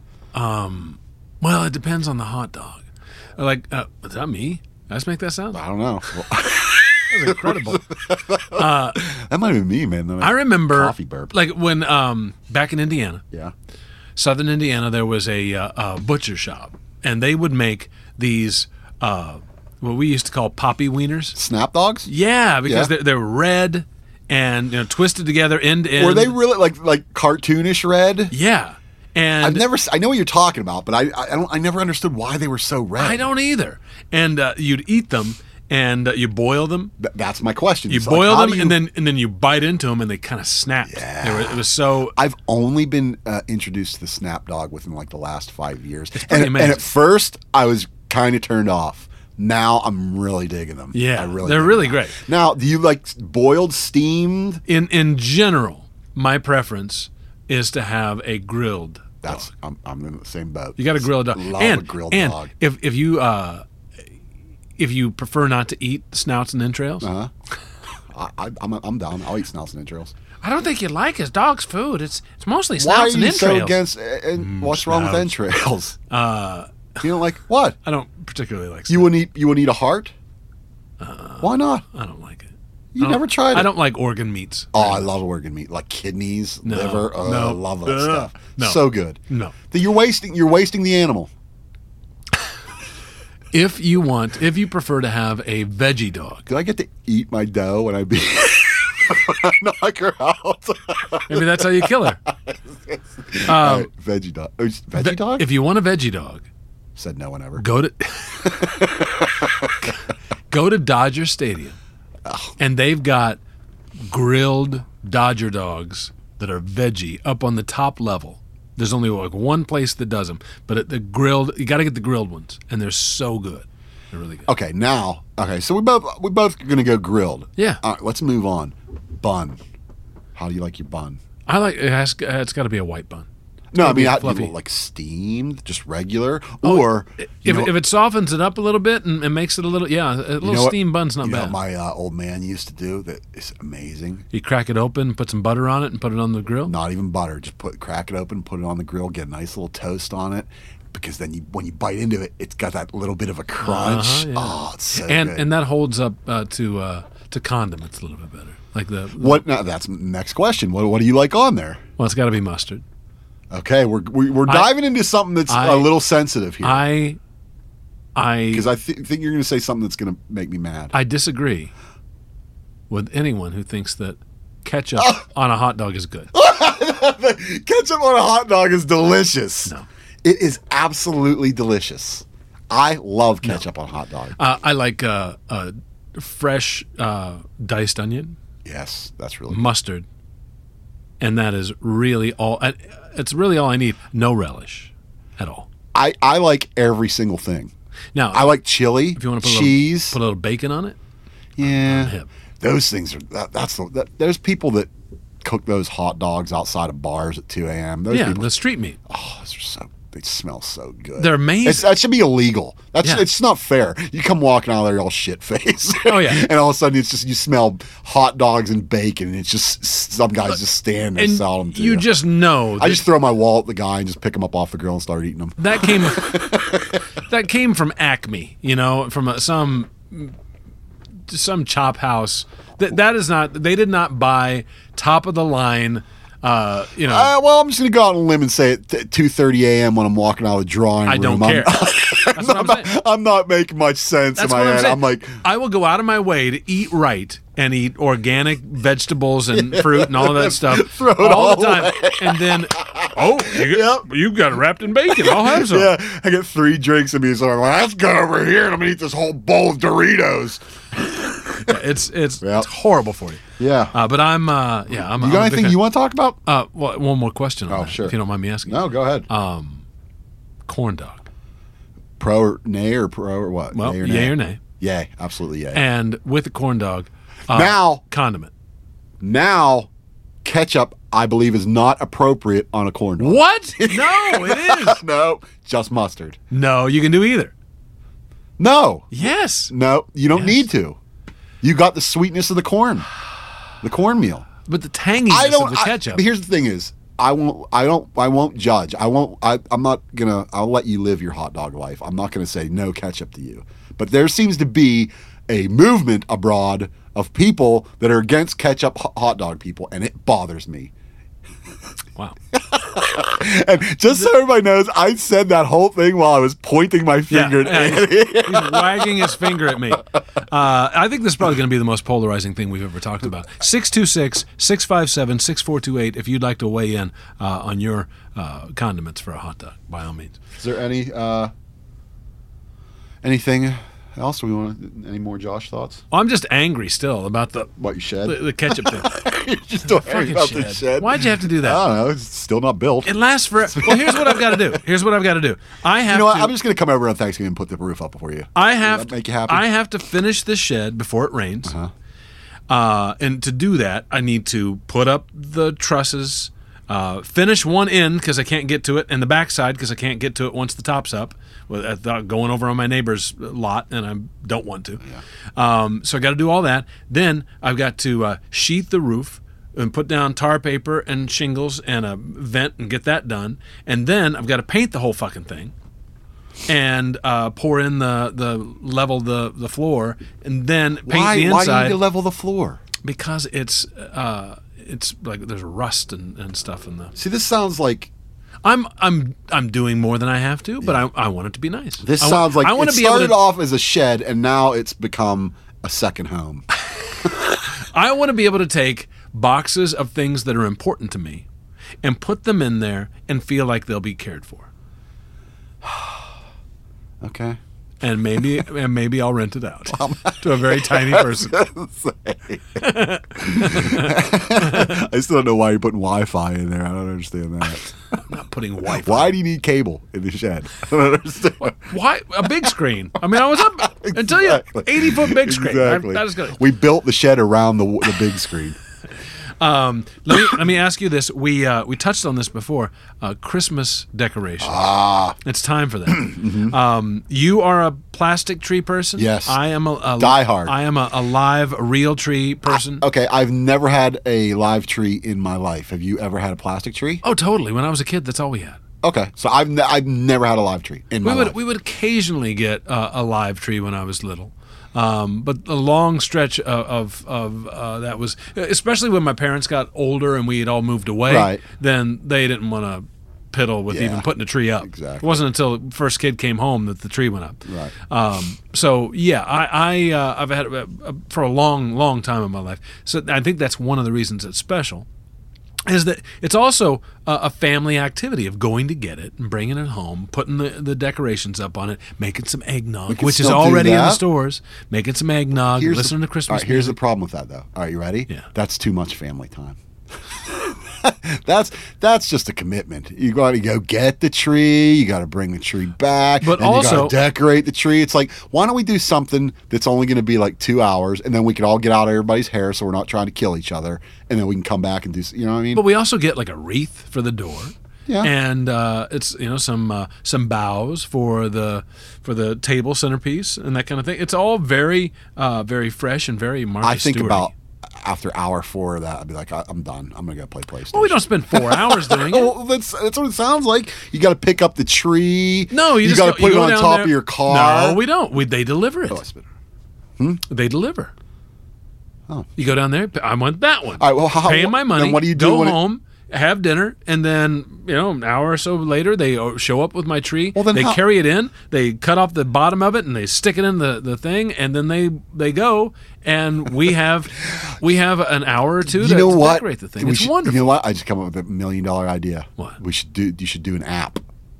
Well, it depends on the hot dog. Like, uh, is that me? Did I just make that sound? I don't know. That was incredible. That might have been me, man. I remember, coffee burp. like when um, back in Indiana, Yeah. southern Indiana, there was a, uh, a butcher shop, and they would make these uh, what we used to call poppy wieners. Snap dogs? Yeah, because Yeah. they're, they're red and you know twisted together end to end. Were they really like like cartoonish red? Yeah, and I've never. s- I know what you're talking about, but I I don't. I never understood why they were so red. I don't either. And uh, you'd eat them, and uh, you boil them. Th- that's my question. You It's like, boil how them, do you- and then and then you bite into them, and they kind of snap. Yeah. They were, it was so. I've only been uh, introduced to the snap dog within like the last five years, pretty and, and amazing. at first I was kind of turned off. Now I'm really digging them. Yeah, I really they're dig really them. great. Now, do you like boiled, steamed? In in general, my preference is to have a grilled. That's dog. I'm, I'm in the same boat. You got a grilled dog, Love and a grilled and dog. if if you uh, if you prefer not to eat snouts and entrails, Uh-huh. I, I, I'm I'm down. I'll eat snouts and entrails. I don't think you like his dog's food. It's it's mostly Why are snouts and you entrails. so against? And what's wrong with snouts. entrails? Uh, You don't like what? I don't particularly like. You wouldn't eat. You wouldn't eat a heart? Why not? I don't like it. You I don't- never tried it. I don't like organ meats. Oh, I love organ meat, like kidneys, No, liver. Oh, no, I love that uh, stuff. no. So good. No. That you're wasting. You're wasting the animal. If you want, if you prefer to have a veggie dog, Do I get to eat my dough when I be knock her out? maybe that's how you kill her. All right, veggie dog. Oh, just veggie dog? If you want a veggie dog, Said no one ever. go to go to Dodger Stadium, and they've got grilled Dodger dogs that are veggie up on the top level. There's only like one place that does them, but at the grilled, you got to get the grilled ones, and they're so good. They're really good. Okay, now. Okay, so we both we both gonna go grilled. Yeah. All right, let's move on. Bun. How do you like your bun? I like it. Has, it's got to be a white bun. No, I gotta be mean, how, fluffy. you like steamed, just regular, or you If, know- if it softens it up a little bit and, and makes it a little, yeah, a little you know what- steam bun's not you know bad. what my uh, old man used to do that is amazing. You crack it open, put some butter on it, and put it on the grill. Not even butter. Just put crack it open, put it on the grill, get a nice little toast on it, because then you when you bite into it, it's got that little bit of a crunch. Uh-huh, yeah. Oh, it's so and good. and that holds up uh, to uh, to condiments a little bit better. Like the what? Now that's the next question. What What do you like on there? well, it's got to be mustard. Okay, we're we, we're I- diving into something that's I- a little sensitive here, I I because I th- think you're going to say something that's going to make me mad. I disagree with anyone who thinks that ketchup Ah! on a hot dog is good. Ketchup on a hot dog is delicious. No. It is absolutely delicious. I love ketchup on hot dog. Uh, I like uh, uh, fresh uh, diced onion, Yes, that's really mustard, and that is really all. I- It's really all I need. No relish at all. I, I like every single thing. Now, I like chili, if you want to put cheese. a little, put a little bacon on it, yeah, hip. those things are. That, that's the. That, there's people that cook those hot dogs outside of bars at two a.m. Those yeah, people. the street meat. Oh, those are so They smell so good. They're amazing. It's, that should be illegal. That's Yeah. It's not fair. You come walking out of there all shit faced. Oh, yeah. And all of a sudden it's just you smell hot dogs and bacon, and it's just some guys just stand there and selling them to you you. just know. I just throw my wallet at the guy and just pick them up off the grill and start eating them. that came that came from Acme, you know, from a, some some chop house. That that is not. They did not buy top of the line. Uh, you know, Uh, well, I'm just going to go out on a limb and say at two thirty a.m. when I'm walking out of the drawing I room. don't I'm, care. That's what I'm not, saying. I'm not making much sense That's in my what I'm head. saying. I'm like, I will go out of my way to eat right and eat organic vegetables and fruit and all of that stuff Throw it all, all the time. And then, oh, you got, Yep. you've got it wrapped in bacon. I'll have some. yeah, I get three drinks in me, so I'm like, let's go over here and I'm going to eat this whole bowl of Doritos. Yeah, it's it's Yep. it's horrible for you. Yeah. Uh, but I'm uh, yeah. I'm, you I'm got a big anything fan. you want to talk about? Uh, well, one more question. On Oh, that, sure. If you don't mind me asking. No, go ahead. Um, corn dog. Pro or nay or pro or what? Well, Yay or yay nay? or nay. Yay, absolutely yay. And with the corn dog, uh, Now- condiment. Now, ketchup, I believe, is not appropriate on a corn dog. What? No, it is. No, just mustard. No, you can do either. No, Yes. no, you don't Yes. need to. You got the sweetness of the corn, the cornmeal. But the tanginess I don't. of the I- ketchup. but here's the thing: is I won't. I don't. I won't judge. I won't. I, I'm not gonna. I'll let you live your hot dog life. I'm not gonna say no ketchup to you. But there seems to be a movement abroad of people that are against ketchup ho- hot dog people, and it bothers me. Wow. And just so everybody knows, I said that whole thing while I was pointing my finger Yeah, at yeah. Andy. He's wagging his finger at me. Uh, I think this is probably going to be the most polarizing thing we've ever talked about. six two six, six five seven, six four two eight if you'd like to weigh in uh, on your uh, condiments for a hot dog, by all means. Is there any uh, anything else we want? Any more Josh thoughts? Well, I'm just angry still about the What you shed? the, the ketchup thing. You're just still angry Fucking about shed. the shed. Why'd you have to do that? I don't know. It's still not built. It lasts for. Well, here's what I've got to do. Here's what I've got to do. I have You know what? to. I'm just going to come over on Thanksgiving and put the roof up for you. I Does have that to, make you happy? I have to finish the shed before it rains. Uh-huh. Uh, and to do that, I need to put up the trusses, uh, finish one end because I can't get to it, and the backside because I can't get to it once the top's up. Well, I thought going over on my neighbor's lot, and I don't want to. Um, so I got to do all that. Then I've got to uh, sheath the roof and put down tar paper and shingles and a vent and get that done. And then I've got to paint the whole fucking thing. And uh, pour in the, the level the the floor, and then paint Why? the Why inside do you need to level the floor? because it's uh, it's like there's rust and, and stuff in the. See, this sounds like I'm I'm I'm doing more than I have to, but I I want it to be nice. this I, sounds like I want it to be able started to. off as a shed and now it's become a second home. I want to be able to take boxes of things that are important to me, and put them in there and feel like they'll be cared for. Okay. And maybe and maybe I'll rent it out to a very tiny person. I still don't know why you're putting Wi-Fi in there. I don't understand that. I'm not putting Wi-Fi. Why do you need cable in the shed? I don't understand. Why a big screen? I mean, I was up until you Exactly. eighty foot big screen. Exactly. I, I just got. We built the shed around the the big screen. Um, let me let me ask you this. We uh, we touched on this before. Uh, Christmas decorations. Ah, It's time for that. um, you are a plastic tree person. Yes. I am a, a Die hard. I am a, a live, real tree person. okay. I've never had a live tree in my life. Have you ever had a plastic tree? Oh, totally. When I was a kid, that's all we had. Okay, so I've ne- I've never had a live tree in We my would life. we would occasionally get uh, a live tree when I was little. Um, but a long stretch of, of, of uh, that was, especially when my parents got older and we had all moved away, Right. then they didn't want to piddle with Yeah, even putting a tree up. exactly. It wasn't until the first kid came home that the tree went up. Right. Um, so, yeah, I, I, uh, I've had it uh, for a long, long time in my life. So I think that's one of the reasons it's special. Is that it's also a, a family activity of going to get it and bringing it home, putting the, the decorations up on it, making some eggnog, can which is still do already in the that. stores, making some eggnog, Here's listening the, to Christmas all right, here's the music. problem with that, though. All right, you ready? Yeah. That's too much family time. that's that's just a commitment. You got to go get the tree. You got to bring the tree back. But then you also- got to decorate the tree. It's like, why don't we do something that's only going to be like two hours, and then we can all get out of everybody's hair, so we're not trying to kill each other, and then we can come back and do. s- You know what I mean? But we also get like a wreath for the door. Yeah. and uh, it's you know some uh, some boughs for the for the table centerpiece and that kind of thing. It's all very uh, very fresh and very Martha I think Stewart-y. about after hour four of that, I'd be like, I, I'm done. I'm gonna go play PlayStation. Well, we don't spend four hours doing it. Well, that's that's what it sounds like. You got to pick up the tree. No, you, just got to go, put you it go on down top there. of your car. No, we don't. We, they deliver it. Oh, I spit. They deliver. Oh. You go down there. I want that one. All right. Well, how, Paying my money. Then what do you do? Go when it- home, have dinner, and then you know an hour or so later they uh, show up with my tree. Well, then they how- carry it in. They cut off the bottom of it and they stick it in the, the thing, and then they they go and we have we have an hour or two you to, know to what? decorate the thing. We It's should- wonderful. You know what? I just come up with a million dollar idea. What? We should do? You should do an app.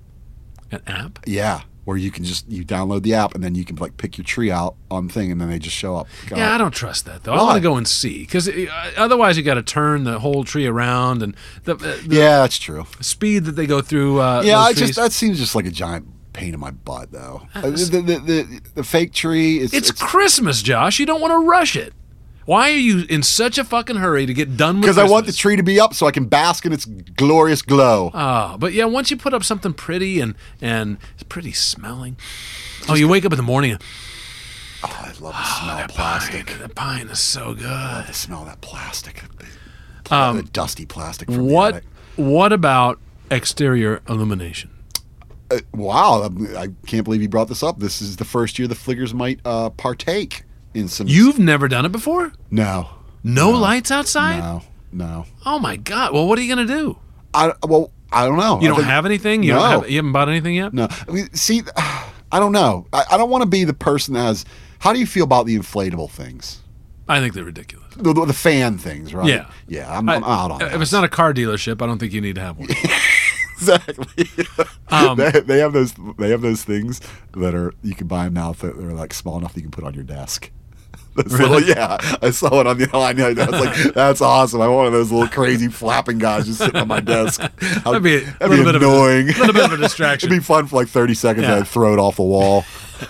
An app. Yeah, where you can just you download the app and then you can like pick your tree out on thing and then they just show up. Go Yeah, out. I don't trust that though. I Why? want to go and see because otherwise you got to turn the whole tree around and the, the Yeah, that's true. speed that they go through. Uh, Yeah, those I trees. just that seems just like a giant pain in my butt though. Uh, That's- The, the, the, the fake tree. It's, It's, Christmas, Josh. You don't want to rush it. Why are you in such a fucking hurry to get done with because I want the Christmas? tree to be up so I can bask in its glorious glow. Oh, but yeah, once you put up something pretty and and it's pretty smelling. Oh, you wake up in the morning and Oh, I love the smell of plastic. pine, the pine is so good. I smell that plastic. Um, the dusty plastic from What the attic. what about exterior illumination? Uh, wow, I can't believe you brought this up. This is the first year the Fliggers might uh, partake in some. You've never done it before? No. No, lights outside? No. No. Oh my god. Well, what are you going to do? I well, I don't know. You I don't think- have anything? You No. don't have you haven't bought anything yet? No. I mean, see, I don't know. I, I don't want to be the person that has. How do you feel about the inflatable things? I think they're ridiculous. The, the, the fan things, right? Yeah. Yeah. I'm, I'm out on If that. it's not a car dealership, I don't think you need to have one. Exactly. Um, they, they have those. They have those things that are you can buy them now that are like small enough that you can put on your desk. Those Really? little, yeah, I saw it on the line. I was like, "That's awesome!" I want one of those little crazy flapping guys just sitting on my desk. That'd be a That'd little be bit annoying. of a, little bit of a distraction. It'd be fun for like thirty seconds. Yeah. And I'd throw it off the wall.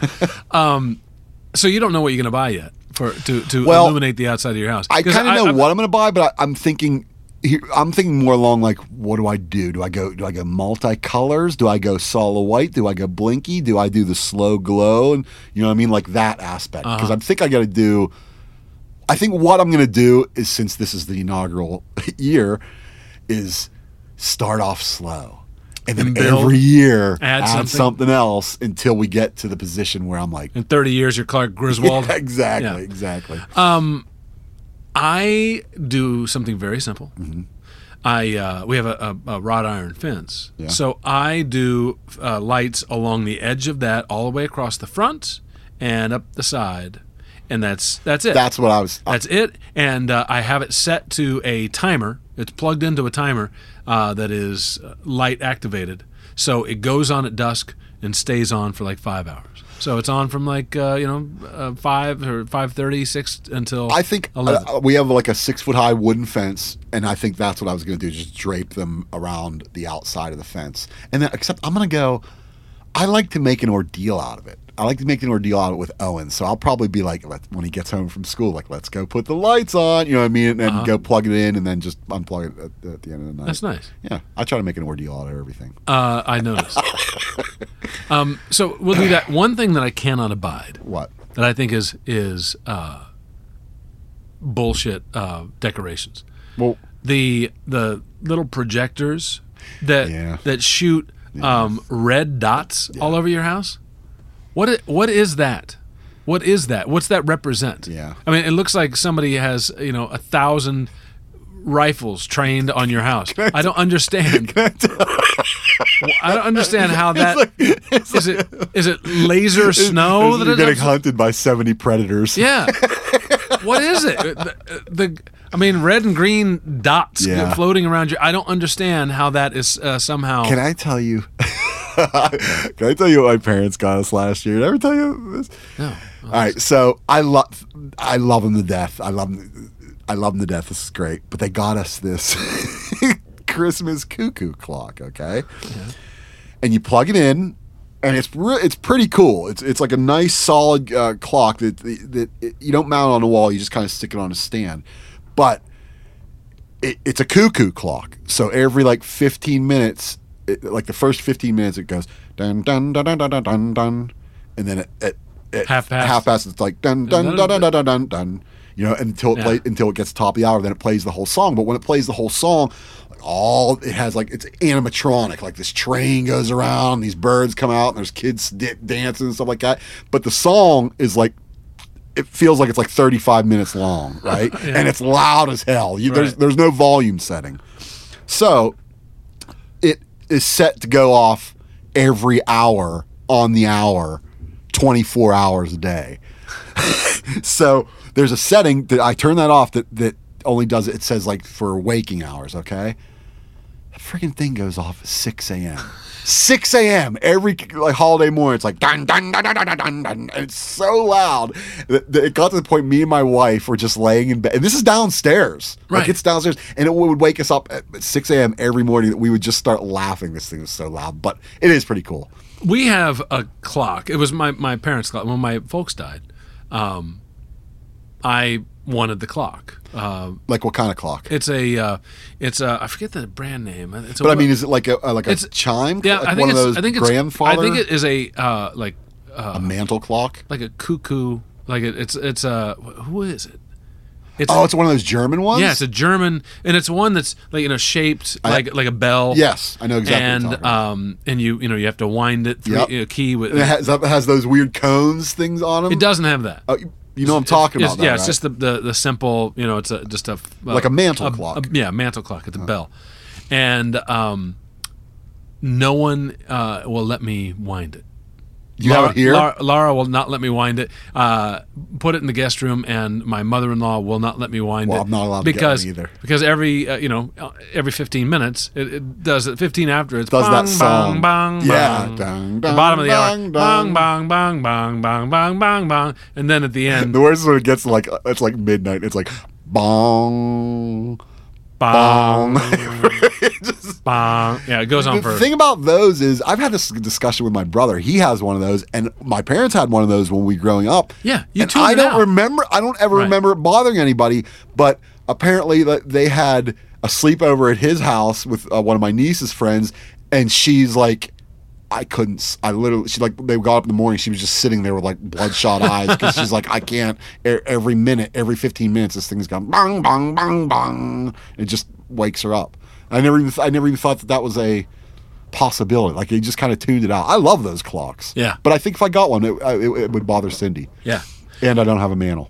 So you don't know what you're going to buy yet for to, to Well, illuminate the outside of your house. I 'Cause kind of know I'm- what I'm going to buy, but I, I'm thinking. Here, I'm thinking more along like, what do I do? Do I go? Do I go multicolors? Do I go solid white? Do I go blinky? Do I do the slow glow? And you know what I mean, like that aspect. Because Uh-huh. I think I got to do. I think what I'm going to do is, since this is the inaugural year, is start off slow, and then And build, every year add add, something. something. else until we get to the position where I'm like, in thirty years, you're Clark Griswold. yeah, exactly, Yeah. exactly. I do something very simple. Mm-hmm. I uh, we have a, a, a wrought iron fence, Yeah. so I do uh, lights along the edge of that, all the way across the front and up the side, and that's that's it. That's what I was. That's it, and uh, I have it set to a timer. It's plugged into a timer uh, that is uh, light activated, so it goes on at dusk and stays on for like five hours. So it's on from like uh, you know uh, five or five thirty, six until I think eleven. uh, we have like a six foot high wooden fence, and I think that's what I was going to do, just drape them around the outside of the fence. And then, except I'm going to go, I like to make an ordeal out of it. I like to make an ordeal out of it with Owen. So I'll probably be like, let, when he gets home from school, like, let's go put the lights on, you know what I mean? And then Uh-huh. go plug it in and then just unplug it at, at the end of the night. That's nice. Yeah. I try to make an ordeal out of everything. Uh, I noticed. um, so we'll do that. One thing that I cannot abide, What? that I think is is uh, bullshit uh, decorations. Well, The the little projectors that Yeah. that shoot um, red dots all over your house. What i- what is that? What is that? What's that represent? Yeah. I mean, it looks like somebody has you know a thousand rifles trained on your house. I don't understand. I don't understand how that is it. Is it laser snow that you're it getting does? hunted by seventy predators. Yeah. What is it? The, the I mean, red and green dots Yeah. floating around you. I don't understand how that is uh, somehow. Can I tell you? Can I tell you what my parents got us last year? Did I ever tell you this? No. All right, so I love, I love them to death. I love, them, I love them to death. This is great. But they got us this Christmas cuckoo clock. Okay, and you plug it in, and it's re- it's pretty cool. It's it's like a nice solid uh, clock that that it, you don't mount on the wall. You just kind of stick it on a stand, but it, it's a cuckoo clock. So every like fifteen minutes, it, like the first fifteen minutes, it goes dun dun dun dun dun dun dun, dun and then it, it, it Half past. half past it's like dun dun dun dun dun dun dun, dun you know, until it Yeah. play, until it gets to the top of the hour, then it plays the whole song. But when it plays the whole song, like all it has like it's animatronic, like this train goes around, these birds come out, and there's kids d- dancing and stuff like that. But the song is like, it feels like it's like thirty-five minutes long, right? Yeah. And it's loud as hell. You, There's Right. there's no volume setting, so it is set to go off every hour on the hour, twenty-four hours a day. So there's a setting that I turn that off that, that only does it. It says like for waking hours, okay? That freaking thing goes off at six a.m. six a.m. every like holiday morning. It's like dun dun dun dun dun dun dun. dun. And it's so loud that, that it got to the point me and my wife were just laying in bed. And this is downstairs. Right. Like it's downstairs. And it would wake us up at six a.m. every morning that we would just start laughing. This thing was so loud. But it is pretty cool. We have a clock. It was my, my parents' clock. When my folks died, um, I wanted the clock. Uh, Like what kind of clock? it's a, uh, it's a, I forget the brand name. It's a, But I mean, is it like a, a like a It's- chime? yeah, like I think one it's, of those I think it's, grandfather. I think it is a, uh, like, a mantle clock. like a cuckoo. Like it, it's, it's a, who is it? It's Oh, it's one of those German ones. yeah, it's a German, and it's one that's like you know shaped I- like like a bell. Yes, I know exactly. and what you're talking about. um and you you know you have to wind it through Yep. a key with. And it has, it has those weird cones things on them. It doesn't have that. Oh, you- you know what I'm talking It's- about. that, yeah, it's right? just the, the the simple, you know, it's a just a Like a mantle clock. yeah, mantle clock. It's a bell, and um, no one uh, will let me wind it. You Laura, have it here. Laura, Laura will not let me wind it. Uh, put it in the guest room, and my mother-in-law will not let me wind Well, it. I'm not allowed to get because one either. because every uh, you know uh, every fifteen minutes it, it does it. Fifteen after it's Does that bang, song. bang bang Yeah. bang. Dun, The dun, bottom of the hour bang, bang dun. bang bang bang bang bang bang bang, and then at the end The worst is when it gets to like it's like midnight. It's like bong bang bong. It just- bang. Yeah, it goes on the for. thing about those is I've had this discussion with my brother. He has one of those, and my parents had one of those when we were growing up. Yeah, you and tuned I it don't out. remember. I don't ever Right. remember it bothering anybody. But apparently, that they had a sleepover at his house with uh, one of my niece's friends, and she's like, I couldn't. s- I literally, she like they got up in the morning. She was just sitting there with like bloodshot eyes because she's like, I can't. e- Every minute, every fifteen minutes, this thing's going bang, bang, bang, bang. It just wakes her up. I never even, I never even thought that that was a possibility. Like he just kind of tuned it out. I love those clocks. Yeah. But I think if I got one, it, it, it would bother Cindy. Yeah. And I don't have a mantle.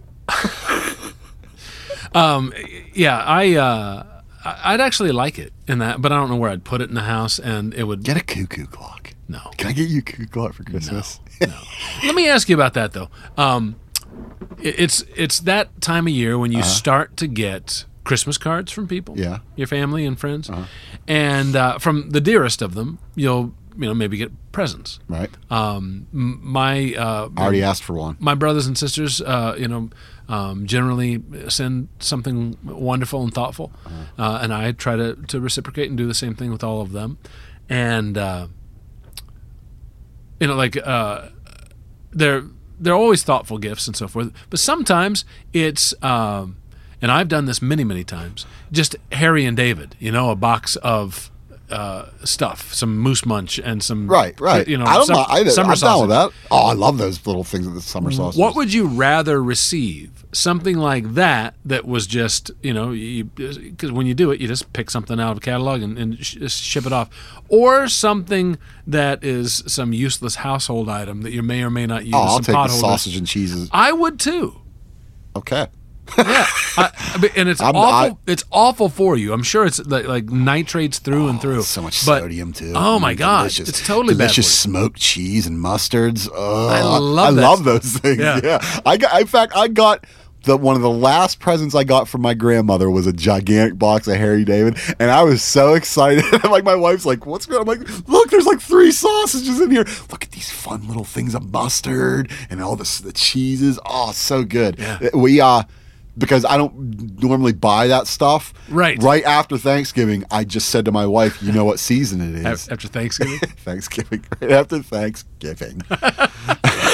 Um, yeah, I uh, I- I'd actually like it in that, but I don't know where I'd put it in the house, and it would Get a cuckoo clock. no. Can I get you a cuckoo clock for Christmas? No. Let me ask you about that though. Um, it- it's it's that time of year when you start to get Christmas cards from people, Yeah. your family and friends, and uh, from the dearest of them, you'll you know maybe get presents. Right. Um, m- my uh, I already asked for one. my brothers and sisters, uh, you know, um, generally send something wonderful and thoughtful, uh, and I try to, to reciprocate and do the same thing with all of them, and uh, you know, like uh, they're they're always thoughtful gifts and so forth, but sometimes it's. Um, and I've done this many, many times. Just Harry and David, you know, a box of uh, stuff, some moose munch and some Right, right. You know, I don't some- know. I, summer I'm down with sausage. that. Oh, I love those little things with the summer sausage. What would you rather receive? Something like that that was just, you know, because when you do it, you just pick something out of a catalog and, and sh- ship it off. Or something that is some useless household item that you may or may not use. Oh, I'll some take the potholders. sausage and cheeses. I would too. Okay. Yeah, I, I mean, and it's I'm- awful. I- it's awful for you. I'm sure it's like, like nitrates through and through. So much But- sodium too. Oh my Mm, god, delicious. it's totally bad delicious for you. smoked cheese and mustards. Oh, I love I that love stuff. those things. Yeah. Yeah. I got. In fact, I got. The, one of the last presents I got from my grandmother was a gigantic box of Harry David, and I was so excited. Like my wife's like, "What's going on?" I'm like, "Look, there's like three sausages in here. Look at these fun little things of mustard and all this the cheeses. Oh, so good." Yeah. We uh, because I don't normally buy that stuff. Right. Right after Thanksgiving, I just said to my wife, "You know what season it is?" Af- After Thanksgiving, Thanksgiving. Right after Thanksgiving.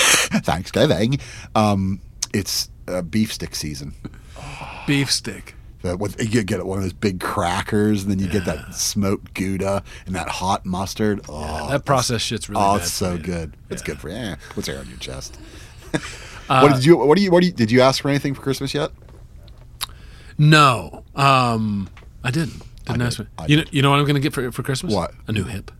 Thanksgiving. Um, it's uh, beef stick season. beef stick. The, what, you get one of those big crackers, and then you yeah. get that smoked Gouda and that hot mustard. Oh, yeah, that processed shit's really oh, bad. it's so you. good. Yeah. It's good for you. Eh, what's hair on your chest? uh, what did you? What do you? What do you? Did you ask for anything for Christmas yet? No, um, I didn't. Didn't I ask did. me. I You know, did. you know what I'm going to get for for Christmas? What? A new hip.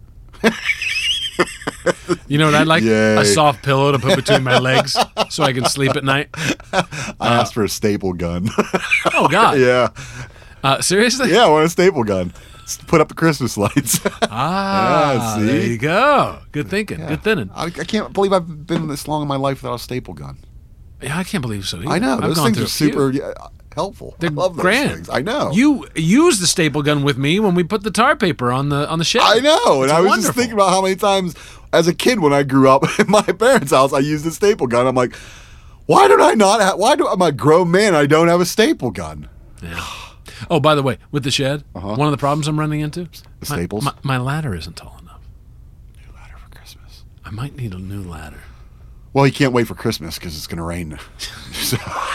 You know what I'd like? Yay. A soft pillow to put between my legs so I can sleep at night. I uh, asked for a staple gun. Oh God! Yeah. Uh, seriously? Yeah, I want a staple gun. Put up the Christmas lights. Ah, yeah, see? there you go. Good thinking. Yeah. Good thinking. I, I can't believe I've been this long in my life without a staple gun. Yeah, I can't believe so. Either. I know. I've Those gone things through are a few. super yeah, helpful. They're I love those grand. things. I know. You used the staple gun with me when we put the tar paper on the on the shed. I know. It's And I was wonderful. just thinking about how many times as a kid when I grew up in my parents' house, I used a staple gun. I'm like, why don't I not have, why do I'm a grown man, I don't have a staple gun? Yeah. Oh, by the way, with the shed, Uh-huh. one of the problems I'm running into, The staples? My, my, my ladder isn't tall enough. New ladder for Christmas. I might need a new ladder. Well, you can't wait for Christmas because it's going to rain. So.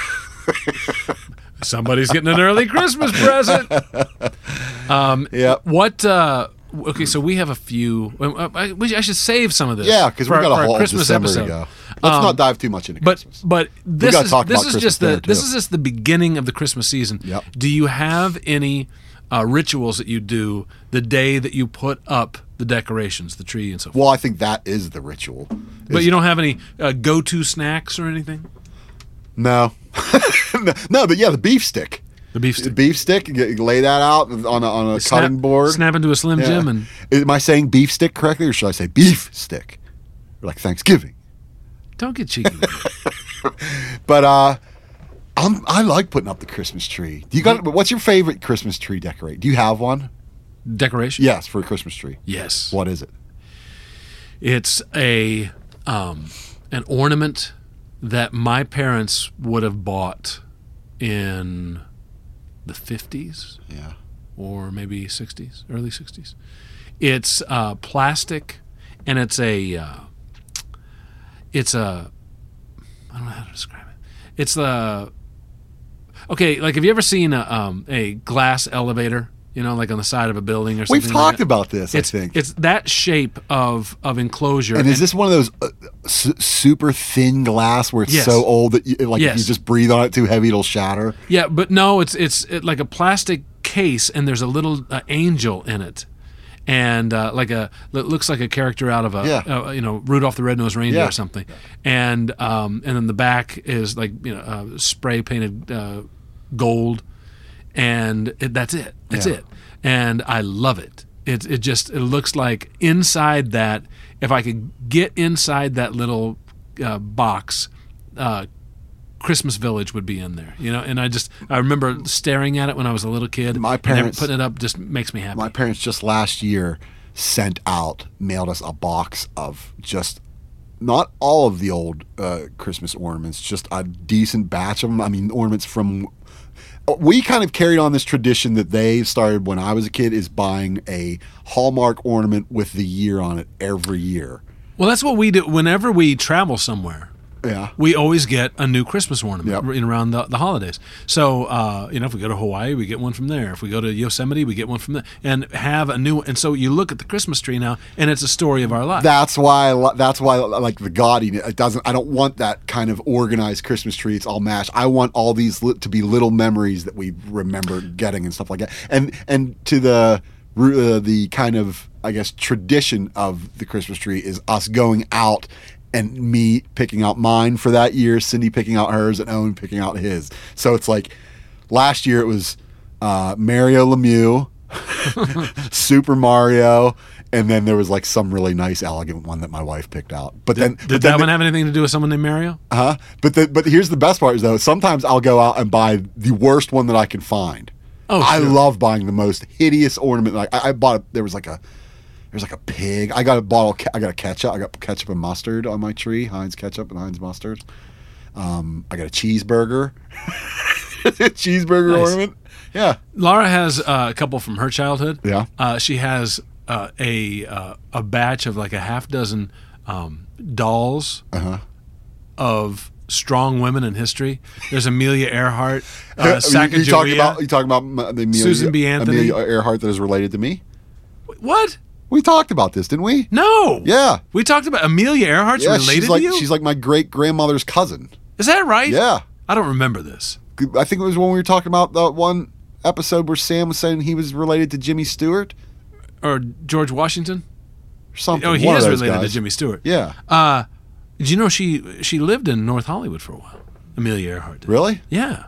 Somebody's getting an early Christmas present. Um, Yep. What? Uh, okay, so we have a few. uh, I, we- I should save some of this. Yeah, because we for our- got for a our whole Christmas December episode. to go. Let's Um, not dive too much into But Christmas. but this gotta is talk this about is Christmas just the dinner, this too. is just the beginning of the Christmas season. Yep. Do you have any uh, rituals that you do the day that you put up the decorations, the tree, and so forth? Well, I think that is the ritual. But Is- you don't have any uh, go-to snacks or anything? No. No, but yeah, the beef stick. The beef The stick. beef stick, you you lay that out on a, on a Snap- cutting board. Snap into a Slim Yeah. Jim and Am I saying beef stick correctly, or should I say beef stick? Or like Thanksgiving. don't get cheeky with it. But uh, I'm I like putting up the Christmas tree. Do you got? What's your favorite Christmas tree decorate? Do you have one? Decoration? Yes, for a Christmas tree. Yes. What is it? It's a um, an ornament that my parents would have bought in the fifties Yeah. or maybe sixties, early sixties. It's uh, plastic, and it's a uh, it's a I don't know how to describe it. It's the okay. Like, have you ever seen a um, a glass elevator? You know, like on the side of a building or something. We've like talked that? about this. It's I think. it's that shape of of enclosure. and is this one of those uh, su- super thin glass where it's Yes. so old that you, like if Yes. you just breathe on it too heavy, it'll shatter? Yeah, but no, it's it's it, like a plastic case, and there's a little uh, angel in it, and uh, like a it looks like a character out of a Yeah. uh, you know Rudolph the Red-Nosed Reindeer Yeah. or something, and um, and then the back is like you know uh, spray painted uh, gold, and it, that's it. That's Yeah. it, and I love it. It it just it looks like inside that, if I could get inside that little uh, box. Uh, Christmas Village would be in there, you know, and I just I remember staring at it when I was a little kid. My and then parents- putting it up just makes me happy. My parents just last year sent out, mailed us a box of just not all of the old uh, Christmas ornaments, just a decent batch of them. I mean, ornaments from. We kind of carried on this tradition that they started when I was a kid, is buying a Hallmark ornament with the year on it every year. Well, that's what we do whenever we travel somewhere. Yeah. We always get a new Christmas ornament Yep. in around the, the holidays. So, uh, you know, if we go to Hawaii, we get one from there. If we go to Yosemite, we get one from there, and have a new. And so you look at the Christmas tree now, and it's a story of our life. That's why. I li- That's why. I like the gaudiness. It doesn't. I don't want that kind of organized Christmas tree. It's all mashed. I want all these li- to be little memories that we remember getting and stuff like that. And and to the uh, the kind of I guess tradition of the Christmas tree is us going out and me picking out mine for that year, Cindy picking out hers, and Owen picking out his. So it's like last year it was uh, Mario Lemieux, Super Mario, and then there was like some really nice, elegant one that my wife picked out. But then, Did but that then one have anything to do with someone named Mario? huh? But the, but here's the best part is though. Sometimes I'll go out and buy the worst one that I can find. Oh, I sure. love buying the most hideous ornament. Like I, I bought, a, there was like a, there was like a pig. I got a bottle. Of, ke- I got a ketchup. I got ketchup and mustard on my tree. Heinz ketchup and Heinz mustard. Um, I got a cheeseburger. cheeseburger Nice. ornament. Yeah. Laura has uh, a couple from her childhood. Yeah. Uh, she has uh, a uh, a batch of like a half dozen um, dolls Uh huh. of strong women in history. There's Amelia Earhart, uh, Are you- Sacagawea. you talking about you talking about m- the Amelia, Susan B. Anthony? Amelia Earhart that is related to me? What? We talked about this, didn't we? No. Yeah. We talked about Amelia Earhart's Yeah, related she's like to you? she's like my great grandmother's cousin. Is that right? Yeah. I don't remember this. I think it was when we were talking about the one episode where Sam was saying he was related to Jimmy Stewart Or George Washington? or something. Oh, he One is of those related guys. to Jimmy Stewart. Yeah. Uh, did you know she she lived in North Hollywood for a while? Amelia Earhart did. Really? Yeah.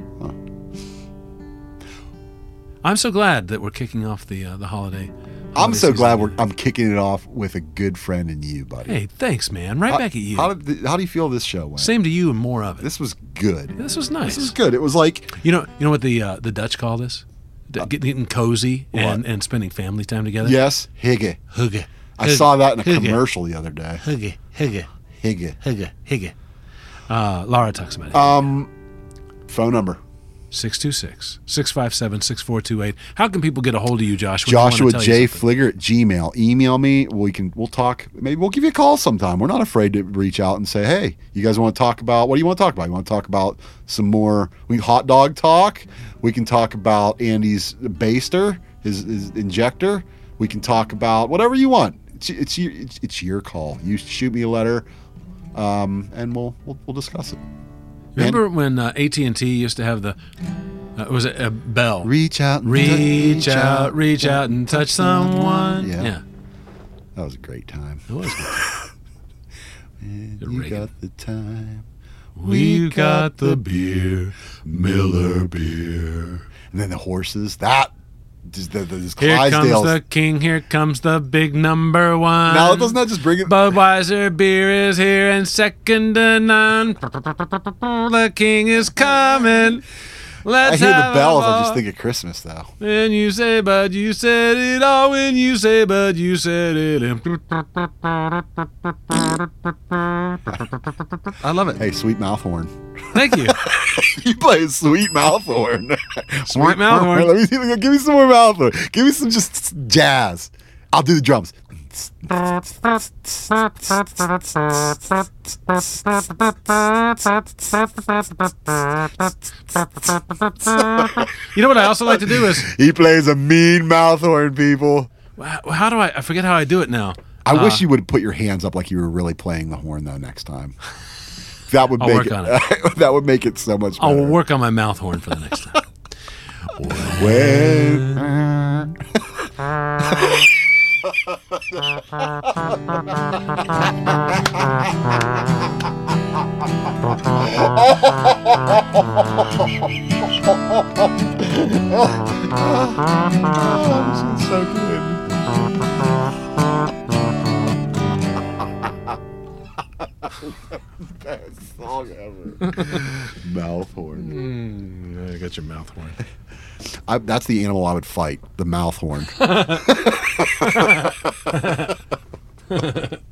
I'm so glad that we're kicking off the uh, the holiday. I'm holiday so season glad again. we're I'm kicking it off with a good friend in you, buddy. Hey, thanks, man. Right how, back at you. How, did the, how do you feel this show went? Same to you and more of it. This was good. This was nice. This was good. It was like You know, you know what the uh, the Dutch call this? D- get- getting cozy and, What? and spending family time together. yes, higge. Hugge. I saw that in a Hugge. commercial the other day. Hugge. Hugge. Higge. Hugge. Hugge. Uh, Laura talks about it. Um, phone number. six two six, six five seven, six four two eight. How can people get a hold of you, Josh? when they Joshua wanna tell you J something? Fligger at Gmail. Email me. We can. We'll talk. Maybe we'll give you a call sometime. We're not afraid to reach out and say, "Hey, you guys want to talk about? What do you want to talk about? You want to talk about some more? We hot dog talk. We can talk about Andy's baster, his, his injector. We can talk about whatever you want. It's it's your it's, it's your call. You shoot me a letter, um, and we'll we'll, we'll discuss it. Remember when uh, A T and T used to have the, uh, was it a bell? Reach out, and Reach touch out, reach out and touch someone. Yeah. Yeah. That was a great time. It was good. And Good you Reagan. got the time. We got the beer, Miller beer. And then the horses. That just the, the, this Here comes Clydesdales. the king, here comes the big number one. Now doesn't that just bring it? Budweiser beer is here and second to none. The king is coming. Let's I hear the have bells. a I just ball. think of Christmas though. When you say, but you said it all. When you say, but you said it. And I love it. Hey, sweet mouth horn. Thank you. You play a sweet mouth horn. Sweet mouth horn. Let me see. Give me some more mouth horn. Give me some just jazz. I'll do the drums. You know what I also like to do is, He plays a mean mouth horn, people. how how do I, I forget how I do it now. I Uh, wish you would put your hands up like you were really playing the horn though next time. That would I'll make work it, on it. that would make it so much I better. will work on my mouth horn for the next time. When oh, this is so good. Best song ever. Mouth horn. Mm, I got your mouth horn. I, that's the animal I would fight. The mouth horn.